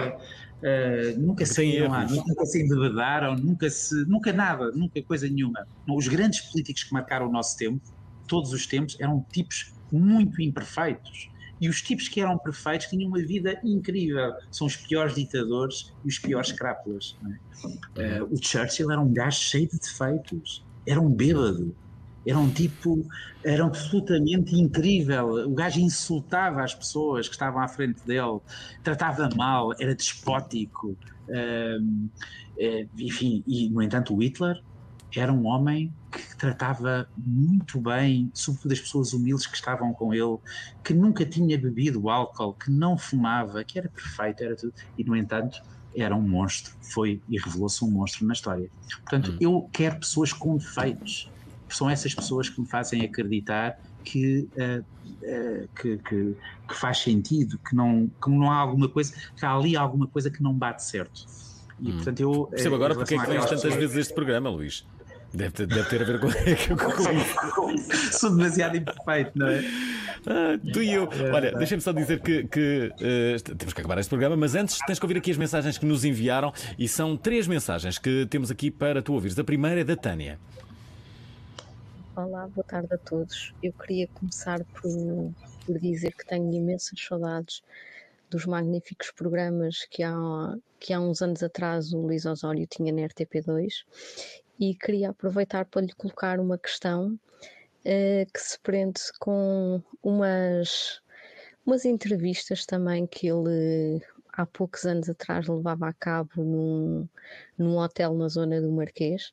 uh, nunca se nunca se embebedaram, nunca se, nunca nada, nunca coisa nenhuma. Os grandes políticos que marcaram o nosso tempo, todos os tempos, eram tipos muito imperfeitos. E os tipos que eram perfeitos tinham uma vida incrível. São os piores ditadores e os piores crápulas. Não é? Uh, o Churchill era um gajo cheio de defeitos, era um bêbado. Era um tipo, era absolutamente incrível. O gajo insultava as pessoas que estavam à frente dele, tratava mal, era despótico. Um, enfim, e no entanto o Hitler era um homem que tratava muito bem, sobretudo as pessoas humildes que estavam com ele, que nunca tinha bebido álcool, que não fumava, que era perfeito, era tudo. E no entanto era um monstro, foi e revelou-se um monstro na história. Portanto, hum. eu quero pessoas com defeitos. São essas pessoas que me fazem acreditar que, uh, uh, que, que, que faz sentido, que não, que não há alguma coisa, que há ali alguma coisa que não bate certo. E, hum. portanto, eu, percebo agora porque é que vens tantas pessoas... vezes este programa, Luís. Deve ter, deve ter a ver com, com isso. Sou demasiado imperfeito, não é? Ah, tu e eu. Olha, deixa-me só dizer que, que uh, temos que acabar este programa, mas antes tens que ouvir aqui as mensagens que nos enviaram e são três mensagens que temos aqui para tu ouvires. A primeira é da Tânia. Olá, boa tarde a todos. Eu queria começar por, por dizer que tenho imensas saudades dos magníficos programas que há, que há uns anos atrás o Luís Osório tinha na R T P dois, e queria aproveitar para lhe colocar uma questão uh, que se prende com umas, umas entrevistas também que ele há poucos anos atrás levava a cabo num, num hotel na zona do Marquês,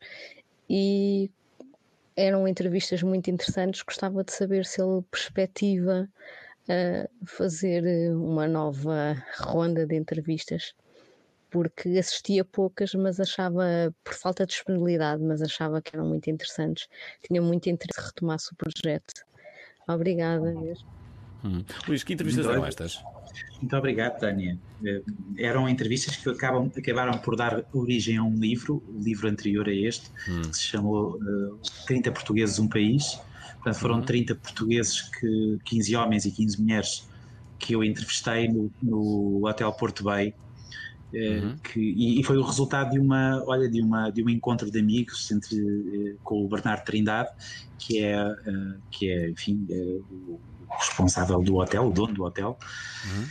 e eram entrevistas muito interessantes. Gostava de saber se ele perspectiva uh, fazer uma nova ronda de entrevistas, porque assistia poucas, mas achava, por falta de disponibilidade, mas achava que eram muito interessantes. Tinha muito interesse em retomasse o projeto. Obrigada mesmo. Hum. Luís, que entrevistas eram estas? Muito obrigado, Tânia. Eram entrevistas que acabam, acabaram por dar origem a um livro, o livro anterior a este, hum. que se chamou uh, trinta Portugueses, um País. Portanto, foram hum. trinta portugueses, que, quinze homens e quinze mulheres, que eu entrevistei no, no Hotel Porto Bay. Uhum. Que, e, e foi o resultado de uma, olha, de uma de um encontro de amigos entre com o Bernardo Trindade, que é uh, que é, enfim, é o responsável do hotel, o dono do hotel. Uhum.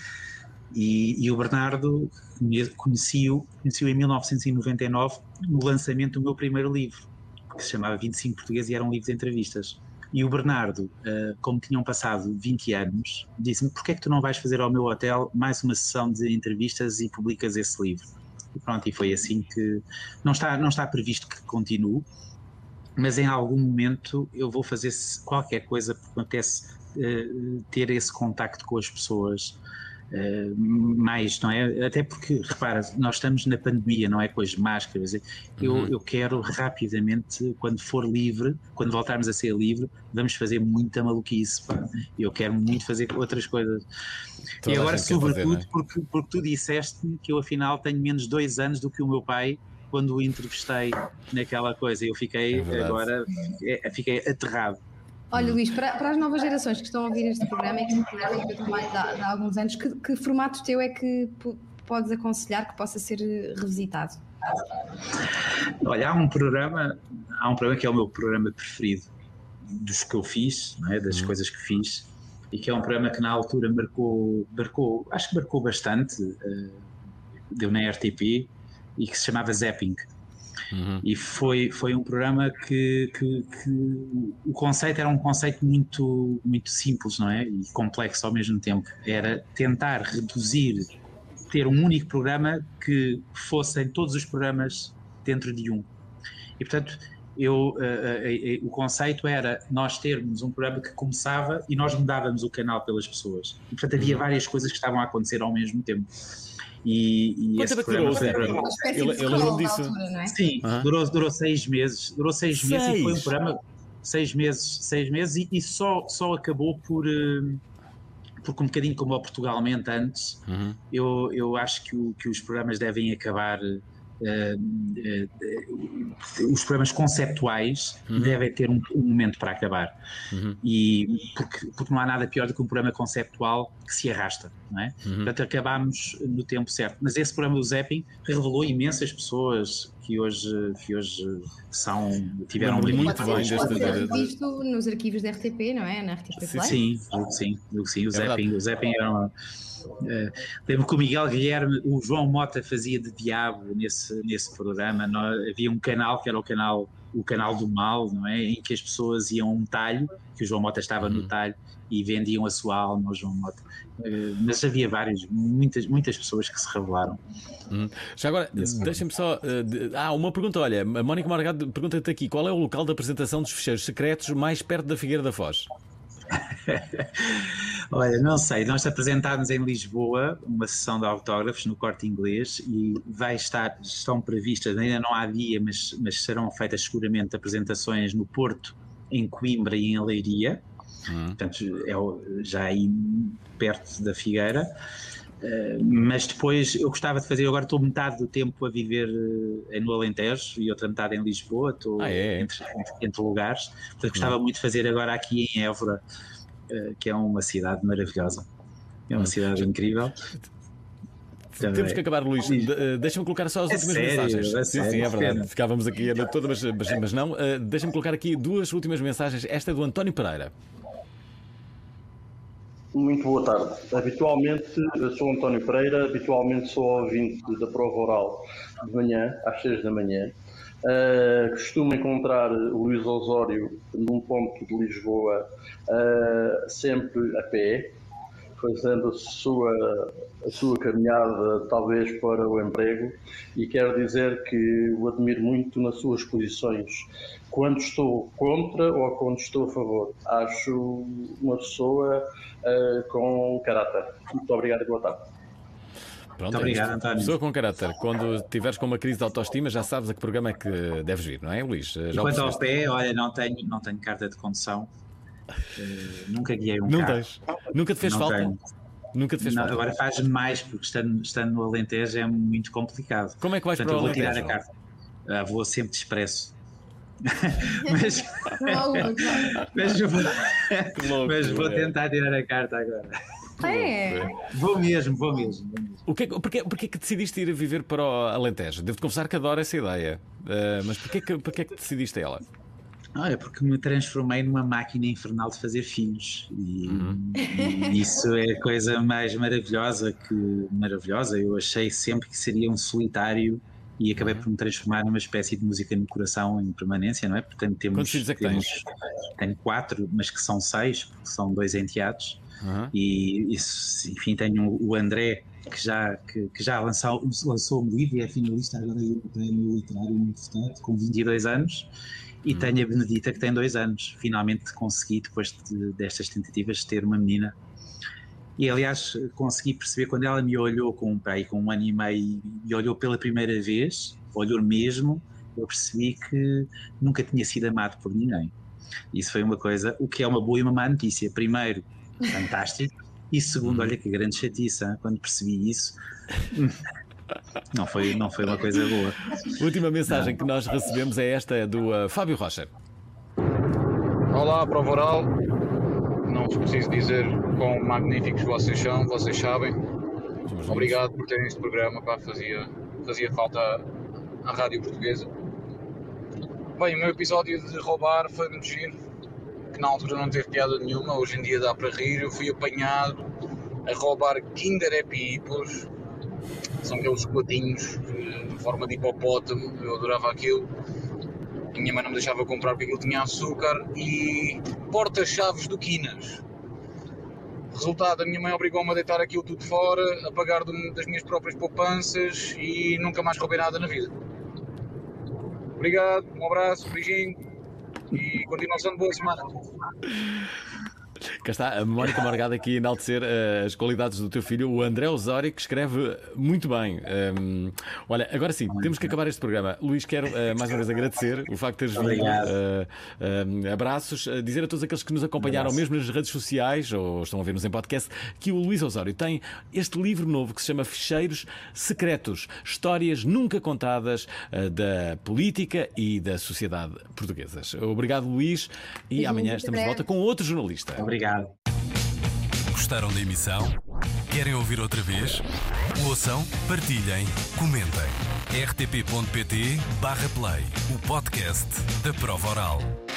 e, e o Bernardo conheci-o conheci-o em mil novecentos e noventa e nove no lançamento do meu primeiro livro, que se chamava vinte e cinco Portugueses e era um livro de entrevistas. E o Bernardo, como tinham passado vinte anos, disse-me: porquê é que tu não vais fazer ao meu hotel mais uma sessão de entrevistas e publicas esse livro? E pronto, e foi assim que... Não está, não está previsto que continue, mas em algum momento eu vou fazer qualquer coisa, porque me apetece uh, ter esse contacto com as pessoas uh, mais, não é? Até porque, repara, nós estamos na pandemia, não é? Com as máscaras. Eu, uhum. eu quero rapidamente, quando for livre, quando voltarmos a ser livre, vamos fazer muita maluquice, pá. Eu quero muito fazer outras coisas. Toda e agora, sobretudo, fazer, é? porque, porque tu disseste que eu afinal tenho menos dois anos do que o meu pai quando o entrevistei naquela coisa. Eu fiquei é agora, fiquei aterrado. Olha, Luís, para, para as novas gerações que estão a ouvir este programa e que me conhecem que eu também há, há alguns anos, que, que formato teu é que p- podes aconselhar que possa ser revisitado? Olha, há um programa, há um programa que é o meu programa preferido dos que eu fiz, não é? Das hum. coisas que fiz, e que é um programa que na altura marcou, marcou acho que marcou bastante, uh, deu na R T P, e que se chamava Zapping. Uhum. E foi, foi um programa que, que, que o conceito era um conceito muito, muito simples, não é? E complexo ao mesmo tempo. Era tentar reduzir, ter um único programa que fossem todos os programas dentro de um. E portanto, eu, uh, uh, uh, o conceito era nós termos um programa que começava e nós mudávamos o canal pelas pessoas. E portanto havia uhum. várias coisas que estavam a acontecer ao mesmo tempo. E, e esse programa foi uma eu, eu lembro disso. Altura, é? Sim, uhum. durou, durou seis meses. Durou seis, seis meses e foi um programa. Seis meses, seis meses e, e só, só acabou por. Uh, porque um bocadinho como o Portugalmente antes, uhum. eu, eu acho que, o, que os programas devem acabar. Uh, uh, uh, os programas conceptuais uhum. devem ter um, um momento para acabar. Uhum. E porque, porque não há nada pior do que um programa conceptual que se arrasta, não é? Uhum. Portanto, acabámos no tempo certo. Mas esse programa do Zapping revelou imensas pessoas que hoje, que hoje são, tiveram muito, muito bem desta vida. Visto nos arquivos da R T P, não é? Na R T P Play? Sim, sim, sim, sim. O Zapping, o Zapping era uma. Uh, lembro que o Miguel Guilherme, o João Mota fazia de diabo nesse, nesse programa. Nós, havia um canal que era o canal, o canal do mal, não é? Em que as pessoas iam a um talho, que o João Mota estava uhum. no talho, e vendiam a sua alma ao João Mota. Uh, mas havia vários, muitas, muitas pessoas que se revelaram. Uhum. Já agora, deixem-me só. Uh, de, ah, uma pergunta, olha, a Mónica Morgado pergunta-te aqui: qual é o local de apresentação dos ficheiros secretos mais perto da Figueira da Foz? Olha, não sei, nós apresentámos em Lisboa uma sessão de autógrafos no Corte Inglês e vai estar, estão previstas, ainda não há dia, mas, mas serão feitas seguramente apresentações no Porto, em Coimbra e em Leiria, hum. portanto é já aí perto da Figueira. Uh, mas depois eu gostava de fazer, agora estou metade do tempo a viver uh, no Alentejo e outra metade em Lisboa, estou ah, é? entre, entre, entre lugares, portanto hum. gostava muito de fazer agora aqui em Évora, uh, que é uma cidade maravilhosa, é uma hum. cidade incrível. Temos Também. que acabar, Luís. De, deixa-me colocar só as é últimas sério, mensagens. É sim, sério, sim, é verdade. Ficávamos aqui a noite toda, mas, mas, mas não. Uh, deixa-me colocar aqui duas últimas mensagens. Esta é do António Pereira. Muito boa tarde. Habitualmente, eu sou António Pereira, habitualmente sou ouvinte da Prova Oral de manhã, às seis da manhã. Uh, costumo encontrar o Luís Osório num ponto de Lisboa, uh, sempre a pé, fazendo a sua, a sua caminhada talvez para o emprego, e quero dizer que o admiro muito nas suas posições, quando estou contra ou quando estou a favor. Acho uma pessoa uh, com caráter. Muito obrigado e boa tarde. Pronto, Muito obrigado, é António. Pessoa com caráter. Quando estiveres com uma crise de autoestima, já sabes a que programa é que deves vir, não é, Luís? Já E quanto ao pé, olha, não tenho, não tenho carta de condução. Uh, nunca guiei um não carro. Tens. Nunca te fez não falta? Tenho. Nunca te fez não, falta? Agora faz mais, porque estando, estando no Alentejo é muito complicado. Como é que vais Portanto, para o eu vou tirar Alentejo? a carta. Ah, vou sempre de expresso. mas, mas, vou, mas vou tentar tirar a carta agora. É. Vou mesmo, vou mesmo. O que é, porquê, porquê que decidiste ir a viver para o Alentejo? Devo-te confessar que adoro essa ideia. Uh, mas porquê que, porquê que decidiste ela? Ah, é porque me transformei numa máquina infernal de fazer filhos e, uhum. e isso é a coisa mais maravilhosa que maravilhosa. Eu achei sempre que seria um solitário e acabei por me transformar numa espécie de música no coração em permanência, não é? Portanto, temos, quantos filhos é que temos tens? Tenho quatro, mas que são seis, porque são dois enteados. Uhum. E isso, enfim, tenho o André que já, que, que já lançou, lançou um livro e é finalista agora do Prémio Literário Universitário com vinte e dois anos. E hum. tenho a Benedita que tem dois anos. Finalmente consegui, depois de, destas tentativas, ter uma menina. E aliás consegui perceber quando ela me olhou com, aí, com um ano e meio e olhou pela primeira vez, olhou mesmo, eu percebi que nunca tinha sido amado por ninguém. Isso foi uma coisa, o que é uma boa e uma má notícia. Primeiro, fantástico. E segundo, olha que grande chatice, hein? Quando percebi isso... Não foi, não foi uma coisa boa. A última mensagem não. que nós recebemos é esta, é do uh, Fábio Rocha. Olá, Prova Oral. Não vos preciso dizer quão magníficos vocês são, vocês sabem. Obrigado por terem este programa, pá, fazia, fazia falta à rádio portuguesa. Bem, o meu episódio de roubar foi muito giro, que na altura não teve piada nenhuma, hoje em dia dá para rir. Eu fui apanhado a roubar Kinder Happy Hippos. São aqueles chocolatinhos em forma de hipopótamo, eu adorava aquilo. A minha mãe não me deixava comprar porque aquilo tinha açúcar. E porta-chaves do Quinas. Resultado, a minha mãe obrigou-me a deitar aquilo tudo fora, a pagar das minhas próprias poupanças e nunca mais roubei nada na vida. Obrigado, um abraço, um beijinho e continuação de boa semana. Cá está a Mónica Morgado aqui a enaltecer uh, as qualidades do teu filho, o André Osório, que escreve muito bem. Um, olha, agora sim, temos que acabar este programa. Luís, quero uh, mais uma vez agradecer o facto de teres vindo. Uh, uh, abraços, uh, dizer a todos aqueles que nos acompanharam um mesmo nas redes sociais ou estão a ver-nos em podcast, que o Luís Osório tem este livro novo que se chama Ficheiros Secretos, histórias nunca contadas uh, da política e da sociedade portuguesas. Obrigado, Luís, e amanhã estamos de volta com outro jornalista. Obrigado. Gostaram da emissão? Querem ouvir outra vez? Ouçam, partilhem, comentem. r t p ponto p t barra play, o podcast da Prova Oral.